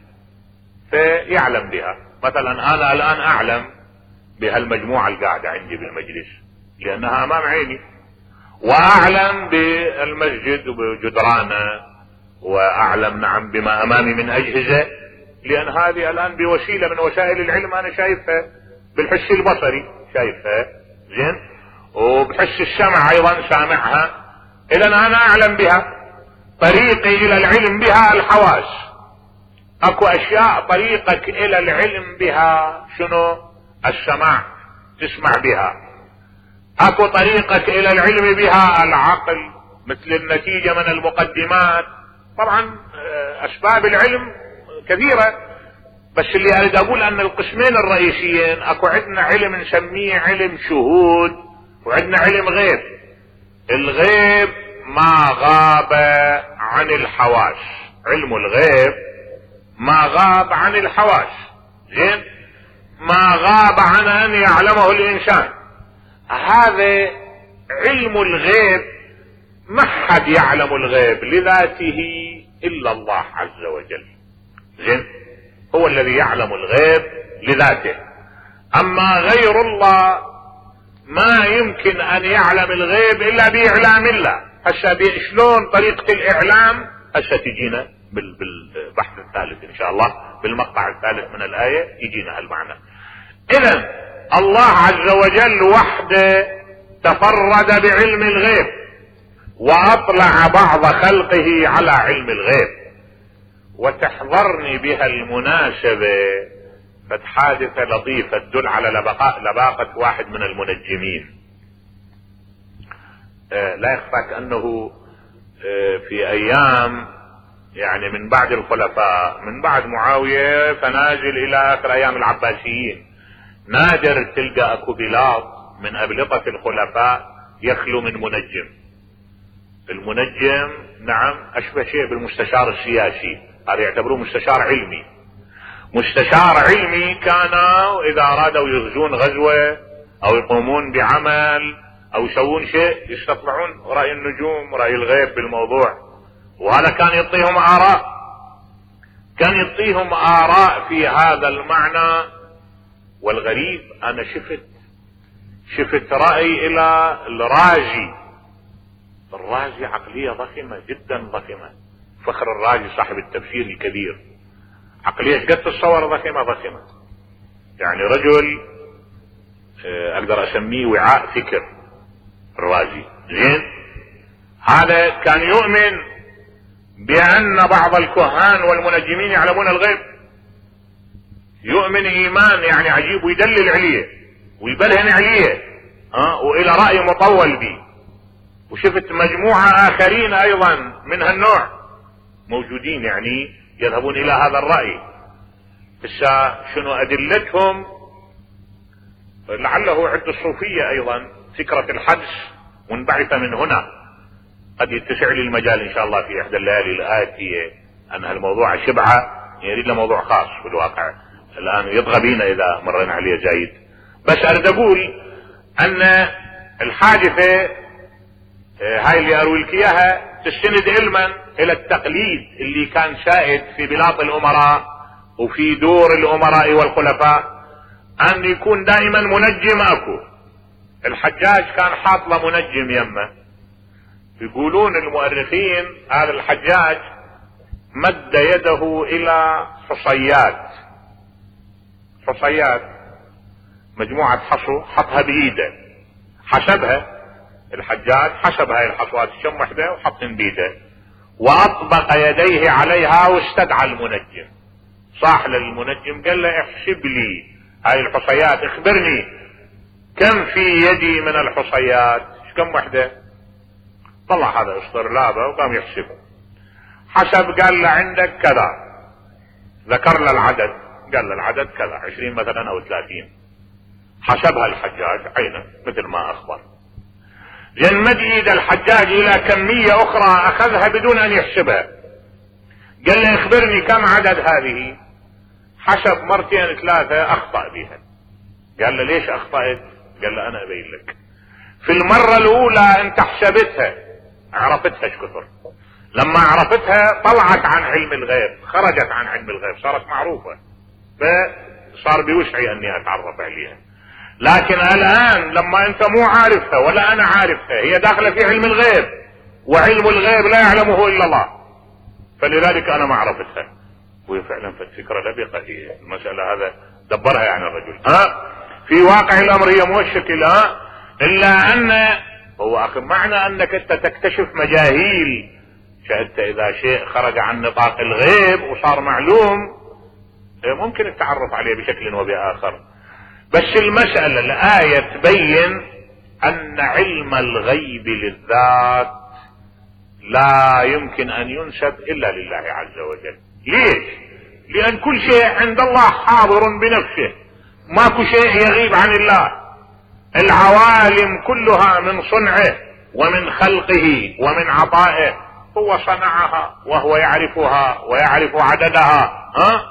فيعلم بها. مثلا انا الان اعلم بهالمجموعة القاعدة عندي بالمجلس لانها امام عيني، واعلم بالمسجد وبجدرانه، واعلم نعم بما امامي من اجهزة، لان هذه الان بوسيلة من وسائل العلم انا شايفها بالحس البصري شايفها. زين، وبحس السمع ايضا سامعها، اذا انا اعلم بها. طريقي الى العلم بها الحواس. اكو اشياء طريقك الى العلم بها شنو؟ السماع، تسمع بها. اكو طريقك الى العلم بها العقل، مثل النتيجة من المقدمات. طبعا اسباب العلم كثيرة، بس اللي اريد اقول ان القسمين الرئيسيين اكو عندنا علم نسميه علم شهود وعندنا علم غيب. الغيب ما غاب عن الحواس، علم الغيب ما غاب عن الحواس. زين، ما غاب عن ان يعلمه الانسان. هذا علم الغيب ما حد يعلم الغيب لذاته الا الله عز وجل. زين، هو الذي يعلم الغيب لذاته. اما غير الله ما يمكن ان يعلم الغيب الا باعلام الله. هسه شلون طريقة الاعلام؟ هسه تجينا بالبحث الثالث ان شاء الله، بالمقطع الثالث من الاية يجينا هالمعنى. اذا الله عز وجل وحده تفرد بعلم الغيب واطلع بعض خلقه على علم الغيب. وتحضرني بها المناسبة فد حادثة لطيفة تدل على لباقة واحد من المنجمين. آه لا يخفاك انه آه في ايام يعني من بعد الخلفاء، من بعد معاوية فنازل الى اخر ايام العباسيين، نادر تلقى اكو بلاط من ابلطة الخلفاء يخلو من منجم. المنجم نعم اشبه شيء بالمستشار السياسي، هذا يعتبروه مستشار علمي. مستشار علمي كانوا اذا ارادوا يغزون غزوة او يقومون بعمل او يسوون شيء يستطلعون رأي النجوم، رأي الغيب بالموضوع، وهذا كان يعطيهم اراء، كان يعطيهم اراء في هذا المعنى. والغريب انا شفت شفت رأي الى الرازي. الرازي عقلية ضخمة جدا ضخمة، فخر الرازي صاحب التفسير الكبير، عقلية قد تصور ضخمة ضخمة، يعني رجل اقدر اسميه وعاء فكر الرازي. زين، هذا كان يؤمن بان بعض الكهان والمنجمين يعلمون الغيب، يؤمن ايمان يعني عجيب، ويدلل عليه ويبلهن عليه ها أه؟ والى رأي مطول به. وشفت مجموعة اخرين ايضا من هالنوع موجودين يعني يذهبون الى هذا الرأي. بس شنو ادلتهم؟ لعله عند الصوفية ايضا فكرة الحدس منبعثة من هنا. قد يتسع لي المجال ان شاء الله في احدى الليالي الاتية ان هالموضوع شبعة يريد له موضوع خاص بالواقع، الان يطغى بينا اذا مرينا عليه زايد. بس اريد اقول ان الحادثة هاي اللي اروي لك اياها تستند علما الى التقليد اللي كان سائد في بلاط الامراء وفي دور الامراء والخلفاء ان يكون دائما منجم اكو. الحجاج كان حاط له منجم يمه. يقولون المؤرخين هذا الحجاج مد يده الى حصيات، حصيات مجموعة حصو حطها بايده، حسبها الحجاج، حسب هاي الحصوات كم وحده وحطن بيده، واطبق يديه عليها واستدعى المنجم. صاح للمنجم قال له احسب لي هاي الحصيات، اخبرني كم في يدي من الحصيات، كم وحده؟ طلع هذا اسطرلابه وقام يحسبه. حسب قال له عندك كذا، ذكر له العدد، قال له العدد كذا، عشرين مثلا او ثلاثين. حسبها الحجاج عينه مثل ما اخبر. لان مد ايد الحجاج الى كمية اخرى اخذها بدون ان يحسبها. قال له اخبرني كم عدد هذه؟ حسب مرتين ثلاثة اخطأ بها. قال له ليش اخطأت؟ قال له انا ابين لك. في المرة الاولى انت حسبتها، عرفتها ايش كثر. لما عرفتها طلعت عن علم الغيب، خرجت عن علم الغيب، صارت معروفة، فصار بوسعي اني اتعرف عليها. لكن الان لما انت مو عارفها ولا انا عارفها، هي داخلة في علم الغيب، وعلم الغيب لا يعلمه الا الله، فلذلك انا ما عرفتها. وهي فعلا فالفكرة لبقة هي المسألة هذا دبرها يعني الرجل. ها في واقع الامر هي مو الشكل، ها الا ان هو اخي معنى انك انت تكتشف مجاهيل، شاهدت اذا شيء خرج عن نطاق الغيب وصار معلوم ممكن التعرف عليه بشكل وبآخر. بس المسألة الآية تبين ان علم الغيب للذات لا يمكن ان ينسب الا لله عز وجل. ليش؟ لان كل شيء عند الله حاضر بنفسه، ماكو شيء يغيب عن الله. العوالم كلها من صنعه ومن خلقه ومن عطائه، هو صنعها وهو يعرفها ويعرف عددها. ها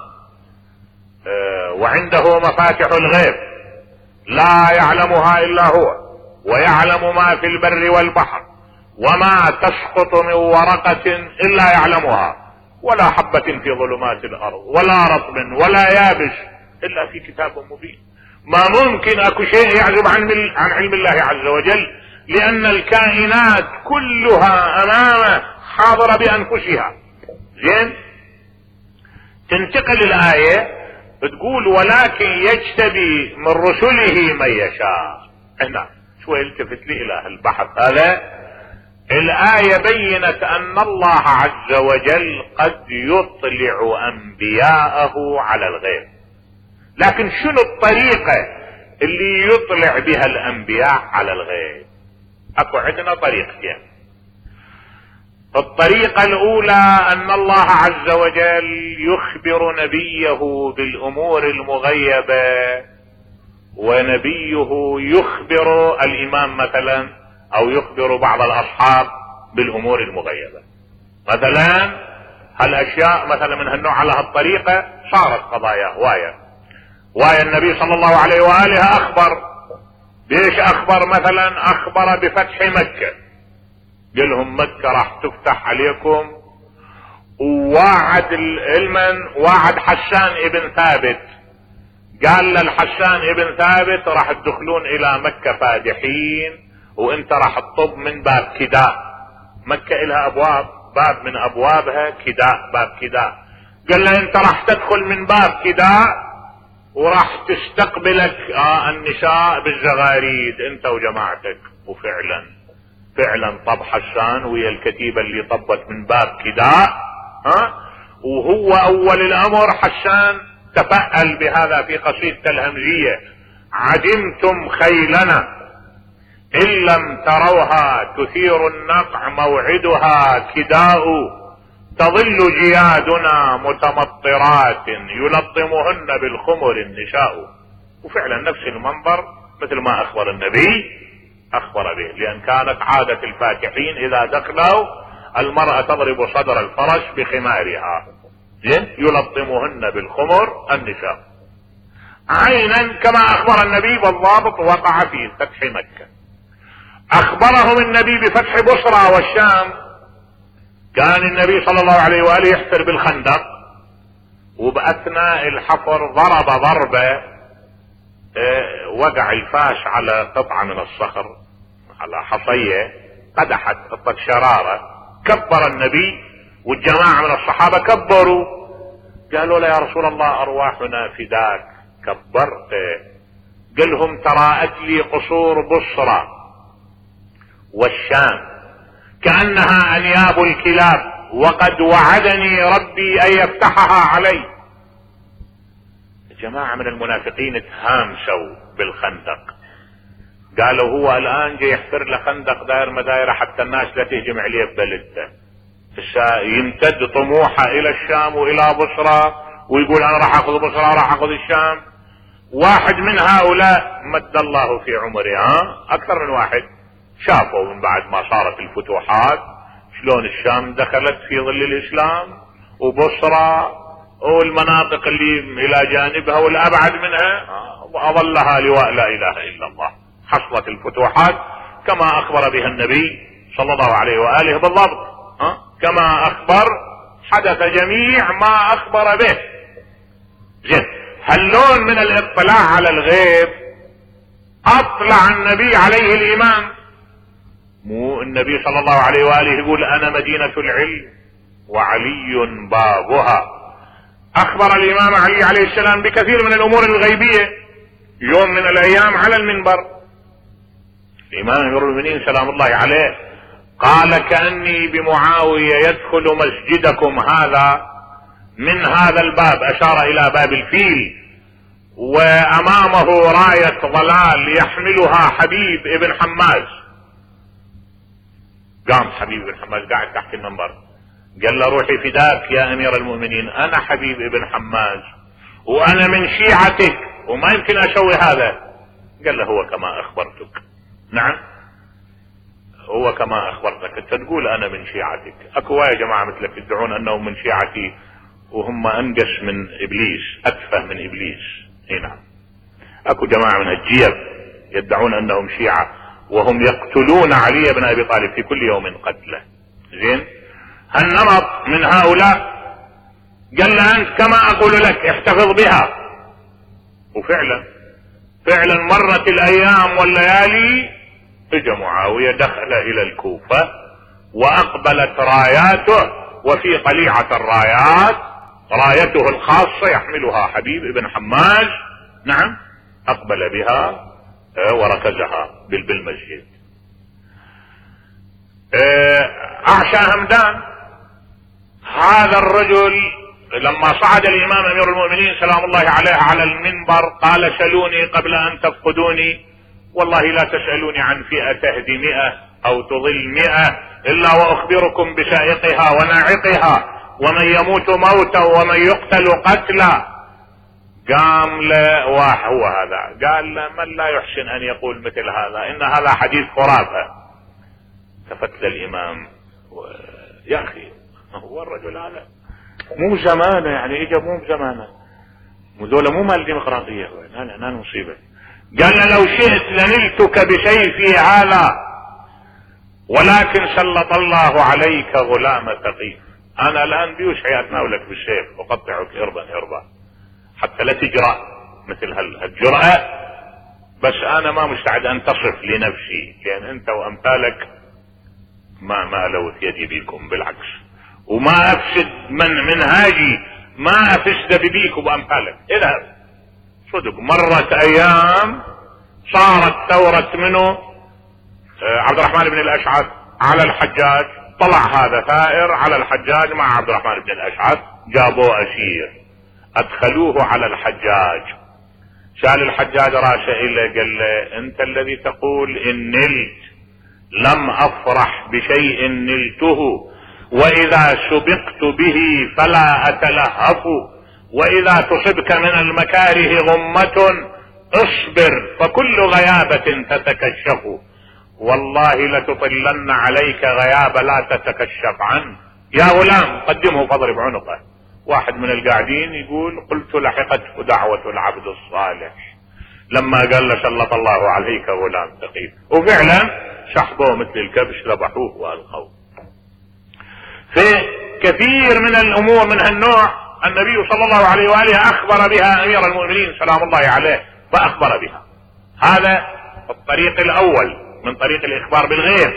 أه وعنده مفاتح الغيب لا يعلمها الا هو، ويعلم ما في البر والبحر، وما تسقط من ورقة الا يعلمها، ولا حبة في ظلمات الارض، ولا رطب ولا يابس الا في كتاب مبين. ما ممكن اكو شيء يعزب عن, عن علم الله عز وجل، لان الكائنات كلها امامه حاضرة بانفسها. زين، تنتقل الاية بتقول ولكن يجتبي من رسله من يشاء. هنا شوي التفت لي الى البحث هذا. الآية بينت ان الله عز وجل قد يطلع انبياءه على الغيب، لكن شنو الطريقة اللي يطلع بها الانبياء على الغيب؟ اكو عندنا طريقتين. الطريقة الاولى ان الله عز وجل يخبر نبيه بالامور المغيبة، ونبيه يخبر الامام مثلا او يخبر بعض الاصحاب بالامور المغيبة. مثلا هالاشياء مثلا من هالنوع على هالطريقة صارت قضايا هواية. وايا النبي صلى الله عليه وآله اخبر. ليش اخبر؟ مثلا اخبر بفتح مكة، قال لهم مكة راح تفتح عليكم، ووعد المن وعد حسان ابن ثابت، قال للحسان ابن ثابت راح تدخلون الى مكة فادحين، وانت راح تطب من باب كداء. مكة الها ابواب، باب من ابوابها كداء، باب كداء. قال له انت راح تدخل من باب كداء وراح تستقبلك آه النساء بالزغاريد انت وجماعتك. وفعلا فعلا طب حسان ويا الكتيبة اللي طبت من باب كداء. ها وهو اول الامر حسان تفأل بهذا في قصيدة الهمزية: عدمتم خيلنا ان لم تروها تثير النقع موعدها كداء، تظل جيادنا متمطرات يلطمهن بالخمر النساء. وفعلا نفس المنظر مثل ما اخبر النبي اخبر به، لان كانت عادة الفاتحين اذا دخلوا المرأة تضرب صدر الفرس بخمارها، يلطمهن بالخمر النساء عينا كما اخبر النبي. والضابط وقع في فتح مكة. اخبرهم النبي بفتح بصرى والشام. كان النبي صلى الله عليه وآله يحفر بالخندق وبأثناء الحفر ضرب ضربة اه وقع الفاش على قطعة من الصخر، على حصية قدحت قطة شرارة. كبر النبي والجماعة من الصحابة كبروا، قالوا له يا رسول الله أرواحنا فداك، كبرت. قال لهم تراءت لي قصور بصرى والشام كأنها أنياب الكلاب، وقد وعدني ربي أن يفتحها علي. جماعة من المنافقين تهامسوا بالخندق، قالوا هو الآن جاي يحفر له خندق داير مدايره حتى الناس لا تهجم عليه ببلدته، يمتد طموحه إلى الشام وإلى بصرى ويقول أنا راح أخذ بصرى راح أخذ الشام. واحد من هؤلاء مد الله في عمره، ها أكثر من واحد شافوا من بعد ما صارت الفتوحات شلون الشام دخلت في ظل الإسلام، وبصرى والمناطق اللي إلى جانبها والأبعد منها وأظلها لواء لا إله إلا الله. حصلت الفتوحات كما أخبر بها النبي صلى الله عليه وآله بالضبط، ها كما أخبر، حدث جميع ما أخبر به. زين، هاللون من الاطلاع على الغيب أطلع النبي عليه الإمام. مو النبي صلى الله عليه وآله يقول أنا مدينة العلم وعلي بابها. أخبر الإمام علي عليه السلام بكثير من الأمور الغيبية. يوم من الأيام على المنبر الإمام أمير المؤمنين سلام الله عليه قال كأني بمعاوية يدخل مسجدكم هذا من هذا الباب، أشار إلى باب الفيل، وأمامه راية ظلال يحملها حبيب ابن حماز. قام حبيب ابن حماز قاعد تحت المنبر، قال له روحي فداك يا أمير المؤمنين، أنا حبيب ابن حماز وأنا من شيعتك وما يمكن أسوي هذا. قال له هو كما أخبرتك. نعم هو كما أخبرتك، أنت تقول أنا من شيعتك. أكو يا جماعة مثلك يدعون أنهم من شيعتي وهم أنقص من إبليس، أتفه من إبليس. اي نعم، أكو جماعة من الجيب يدعون أنهم شيعة وهم يقتلون علي بن أبي طالب في كل يوم قتله. زين، هالنمط من هؤلاء قال له أنت كما أقول لك احتفظ بها. وفعلا فعلا مرت الأيام والليالي، اجى معاوية دخل إلى الكوفة وأقبلت راياته، وفي قليعة الرايات رايته الخاصة يحملها حبيب ابن حماز. نعم، أقبل بها وركزها بالمسجد. أعشى همدان هذا الرجل لما صعد الإمام أمير المؤمنين سلام الله عليه على المنبر قال سلوني قبل أن تفقدوني، والله لا تسألوني عن فئة تهدي مئة أو تضل مئة إلا وأخبركم بسائقها وناعقها ومن يموت موتا ومن يقتل قتلا. قام له هو هذا قال له من لا يحسن أن يقول مثل هذا، إن هذا حديث خرافة. تفت الإمام يا أخي هو الرجل هذا مو زمانه، يعني إجا مو بزمانه، ودولة مو مال ديمقراطية، لا لا مصيبة. قال له لو شئت لنلتك بسيفي هذا ولكن سلط الله عليك غلام ثقيف. أنا الآن بيوش حياتنا ولك بالسيف وقطعك إربا إربا حتى لا تجرأ مثل هالجرأة، بس أنا ما مستعد أن تصف لنفسي، لأن أنت وأمثالك ما ما لوث يدي بيكم، بالعكس، وما أفسد من منهاجي، ما أفسد ببيك وبأمثالك. اذهب. صدق مرت أيام صارت ثورة منه عبد الرحمن بن الأشعث على الحجاج، طلع هذا ثائر على الحجاج مع عبد الرحمن بن الأشعث، جابوه أسير أدخلوه على الحجاج. سأل الحجاج راسه إليه قال له أنت الذي تقول إن نلت لم أفرح بشيء نلته، وإذا سبقت به فلا أتلهف، وإذا تصبك من المكاره غمة اصبر فكل غيابة تتكشف، والله لتطلن عليك غياب لا تتكشف عنه، يا غلام قدمه فاضرب عنقه. واحد من القاعدين يقول قلت لحقته دعوة العبد الصالح لما قال له سلط الله عليك غلام ثقيف، وفعلا سحبوه مثل الكبش ذبحوه والقوه. في كثير من الامور من هالنوع النبي صلى الله عليه وآله أخبر بها أمير المؤمنين سلام الله عليه فأخبر بها. هذا الطريق الأول من طريق الإخبار بالغيب.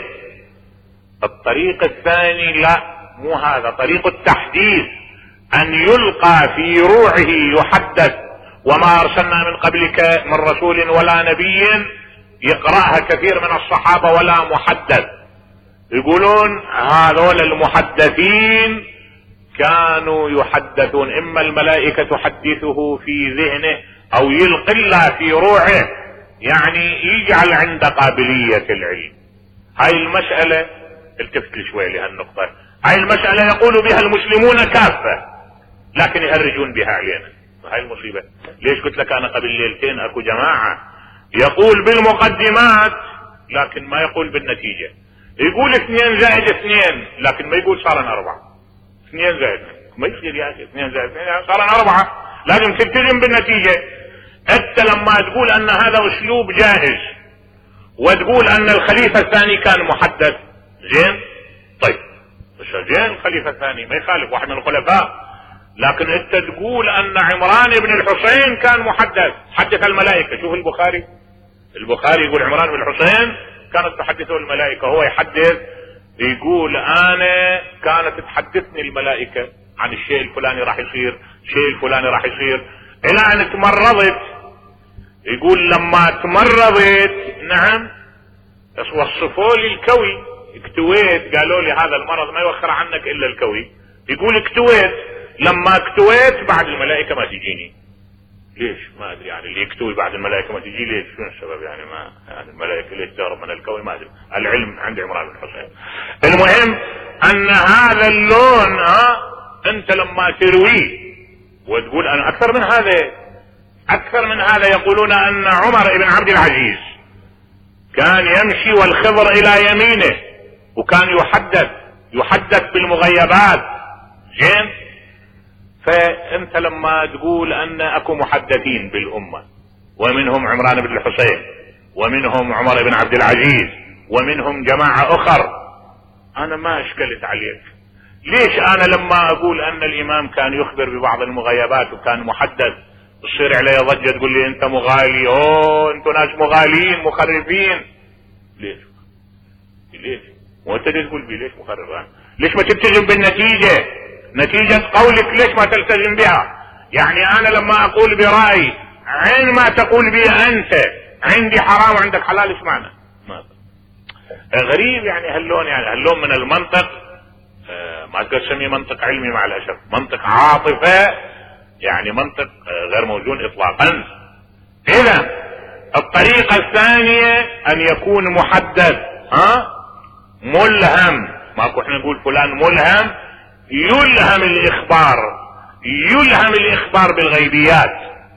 الطريق الثاني لا، مو هذا، طريق التحديث، أن يلقى في روعه يحدث. وما أرسلنا من قبلك من رسول ولا نبي يقرأها كثير من الصحابة ولا محدث. يقولون هذول المحدثين كانوا يحدثون، إما الملائكة تحدثه في ذهنه أو يلقي الله في روعه، يعني يجعل عنده قابلية العلم. هاي المسألة التفت شوي لهالنقطة. هاي المسألة يقول بها المسلمون كافة لكن يهرجون بها علينا. هاي المصيبة. ليش قلت لك أنا قبل ليلتين أكو جماعة يقول بالمقدمات لكن ما يقول بالنتيجة. يقول اثنين زائد اثنين لكن ما يقول صار أربعة. اثنين زائد ما يصير يا أخي، اثنين زائد اثنين صار أربعة، لازم تلتزم بالنتيجة. أنت لما تقول أن هذا أسلوب جائز وتقول أن الخليفة الثاني كان محدث، زين طيب زين الخليفة الثاني ما يخالف واحد من الخلفاء، لكن انت تقول ان عمران بن الحسين كان محدث، حدث الملائكة. شوف البخاري، البخاري يقول عمران بن الحسين كانت تحدثه الملائكة، هو يحدث يقول انا كانت تحدثني الملائكة عن الشيء الفلاني راح يصير، الشيء الفلاني راح يصير، الى ان تمرضت. يقول لما تمرضت نعم وصفوا لي الكوي، اكتويت، قالوا لي هذا المرض ما يوخر عنك الا الكوي. يقول اكتويت، لما اكتويت بعد الملائكة ما تجيني. ليش؟ ما ادري، يعني اللي يكتوي بعد الملائكة ما تجي ليش؟ شنو السبب يعني؟ ما يعني الملائكة ليش تهرب من الكوي؟ ما ادري، العلم عند عمران بن الحسين. المهم ان هذا اللون ها انت لما ترويه وتقول انا اكثر من هذا، اكثر من هذا يقولون ان عمر بن عبد العزيز كان يمشي والخضر الى يمينه وكان يحدث يحدث بالمغيبات. زين، فانت لما تقول ان اكو محدثين بالامة ومنهم عمران بن الحسين ومنهم عمر بن عبد العزيز ومنهم جماعة اخر، انا ما اشكلت عليك. ليش انا لما اقول ان الامام كان يخبر ببعض المغيبات وكان محدث تصير علي ضجة تقول لي انت مغالي، اوه انتوا ناس مغالين مخرفين؟ ليش؟ ليش؟ وانت تقول بي ليش مخرفان؟ ليش ما تلتزم بالنتيجة؟ نتيجة قولك ليش ما تلتزم بها؟ يعني انا لما اقول برأي عين ما تقول بي انت، عندي حرام وعندك حلال، ايش معنى؟ ما غريب يعني هاللون، يعني هاللون من المنطق آه ما تقدر تسميه منطق علمي مع الاسف، منطق عاطفة، يعني منطق آه غير موزون اطلاقا. اذا الطريقة الثانية ان يكون محدث ها ملهم، ماكو احنا نقول فلان ملهم، يلهم الاخبار، يلهم الاخبار بالغيبيات.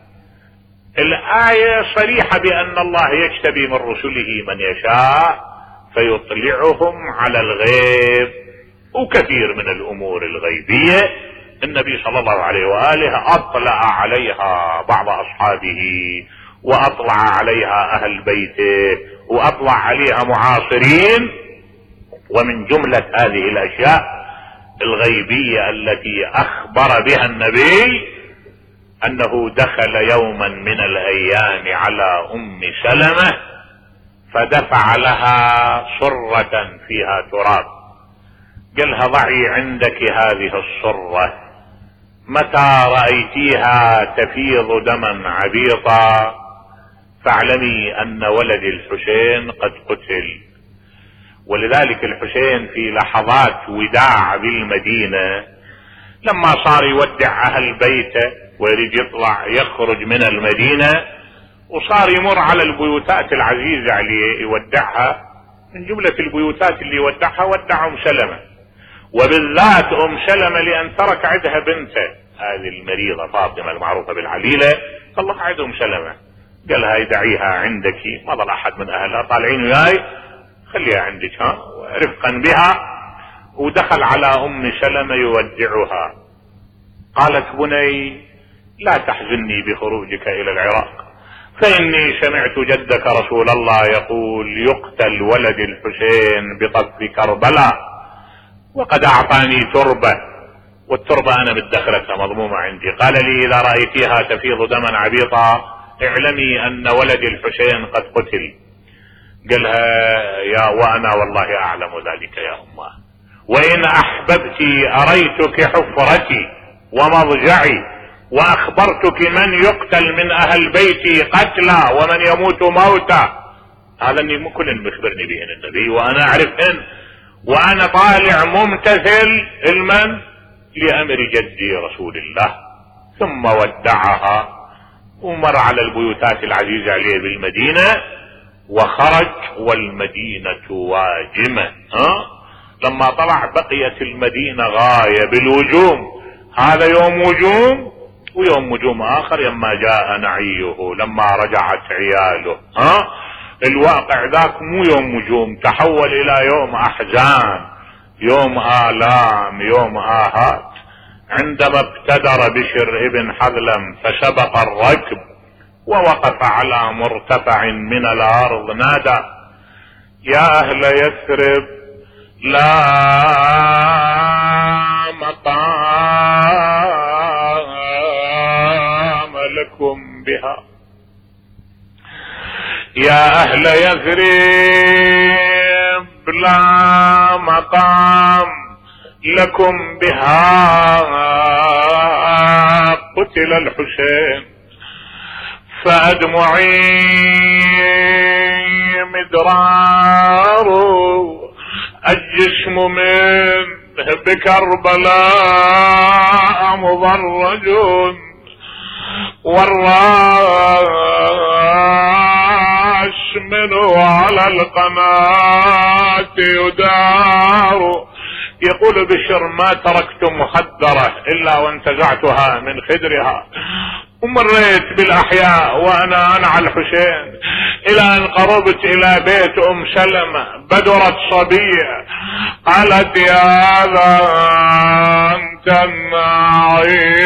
الاية صريحة بان الله يجتبي من رسله من يشاء فيطلعهم على الغيب، وكثير من الامور الغيبية النبي صلى الله عليه وآله اطلع عليها بعض اصحابه واطلع عليها اهل بيته واطلع عليها معاصرين. ومن جملة هذه الاشياء الغيبية التي اخبر بها النبي انه دخل يوما من الايام على ام سلمة فدفع لها صرة فيها تراب، قالها ضعي عندك هذه الصرة، متى رأيتيها تفيض دما عبيطا فاعلمي ان ولد الحسين قد قتل. ولذلك الحسين في لحظات وداع بالمدينة لما صار يودع اهل بيته ويريد يطلع يخرج من المدينة وصار يمر على البيوتات العزيزة عليه يودعها، من جملة البيوتات اللي يودعها ودع ام سلمة، وبالذات ام سلمة لان ترك عندها بنته هذه المريضة فاطمة المعروفة بالعليلة، طلق عند ام سلمة قال هاي دعيها عندك، ما ظل احد من اهلها طالعين وياي خليها عندك ها رفقا بها. ودخل على ام سلمة يودعها، قالت بني لا تحزني بخروجك الى العراق، فاني سمعت جدك رسول الله يقول يقتل ولد الحسين بطف كربلاء، وقد اعطاني تربة والتربة أنا مدخرتها مضمومة عندي. قال لي إذا رأيتيها تفيض دما عبيطا اعلمي أن ولدي الحسين قد قتل. قالها يا وأنا والله أعلم ذلك يا أمه، وإن أحببت أريتك حفرتي ومضجعي وأخبرتك من يقتل من أهل بيتي قتلا ومن يموت موتا. هذا اللي كل مخبرني به النبي وأنا أعرفهن، وأنا طالع ممتثل المن لأمر جدي رسول الله. ثم ودعها ومر على البيوتات العزيزة عليه بالمدينة وخرج والمدينة واجمة. ها؟ لما طلع بقيت المدينة غاية بالوجوم. هذا يوم وجوم ويوم وجوم آخر يما جاء نعيه لما رجعت عياله. ها؟ الواقع ذاك مو يوم وجوم، تحول إلى يوم أحزان، يوم آلام، يوم آهات. عندما ابتدر بشر ابن حذلم فسبق الركب ووقف على مرتفع من الأرض نادى يا أهل يثرب لا مقام لكم بها، يا أهل يثرب لا مقام لكم بها، قتل الحسين فأدمعي مدرار الجسم منه بكربلاء مضرج والراش منه على القناة يدار. يقول بشر ما تركت مخدرة إلا وانتزعتها من خدرها ومريت بالأحياء وأنا أنا على الحسين إلى أن قربت إلى بيت أم سلمة بدرت صبية قالت يا ذا أنت الناعي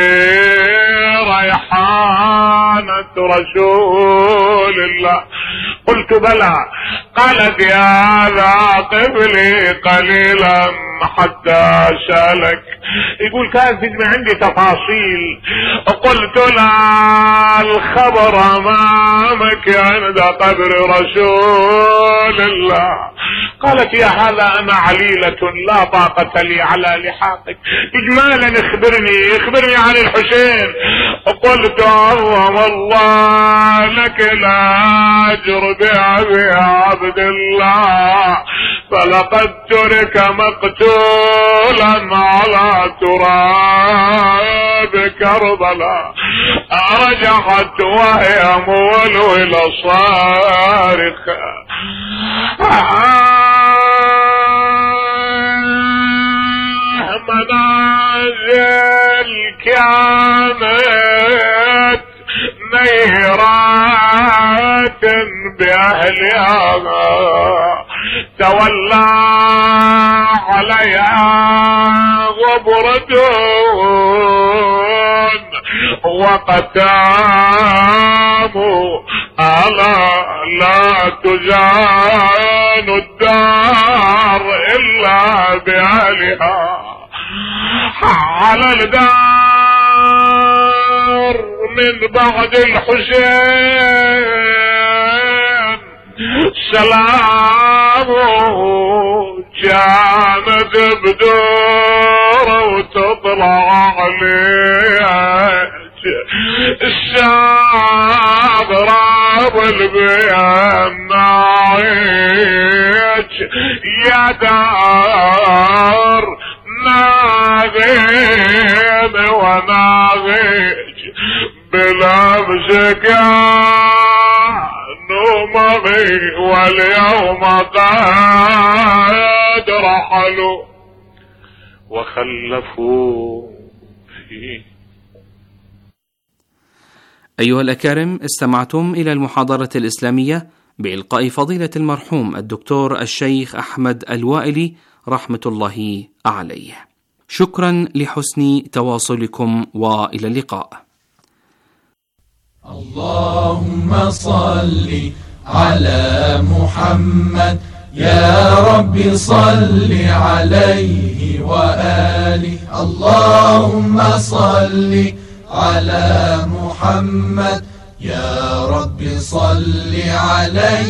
ريحانة رسول الله. قلت بلى. قالت يا ذا قبلي قليلا حتى سألك. يقول كانت تجمع عندي تفاصيل. قلت لا الخبر امامك عند قبر رسول الله. قالت يا هذا انا عليلة لا طاقة لي على لحاقك. اجمالا اخبرني اخبرني عن الحسين. قلت عظم الله لك الاجر بأبي عبد الله فلقد ترك مقتولا على تراب كربلاء رجعت وهي مول الى صارخ. منازل كانت نيرات بأهلها تولى عليها غبردون وقتاموا ألا لا تزان الدار إلا بأهلها. على الدار من بعد الحسين سلامه كانت بدور وتطلع عليك الشعب راب البيانايك يا دار ناغيب وناغيك بلبسك نومغي واليوم قد رحلوا وخلفوا فيه. أيها الأكارم، استمعتم إلى المحاضرة الإسلامية بإلقاء فضيلة المرحوم الدكتور الشيخ أحمد الوائلي رحمة الله عليه. شكرا لحسن تواصلكم وإلى اللقاء. اللهم صل على محمد يا رب صل عليه وآله. اللهم صل على محمد يا رب صل عليه.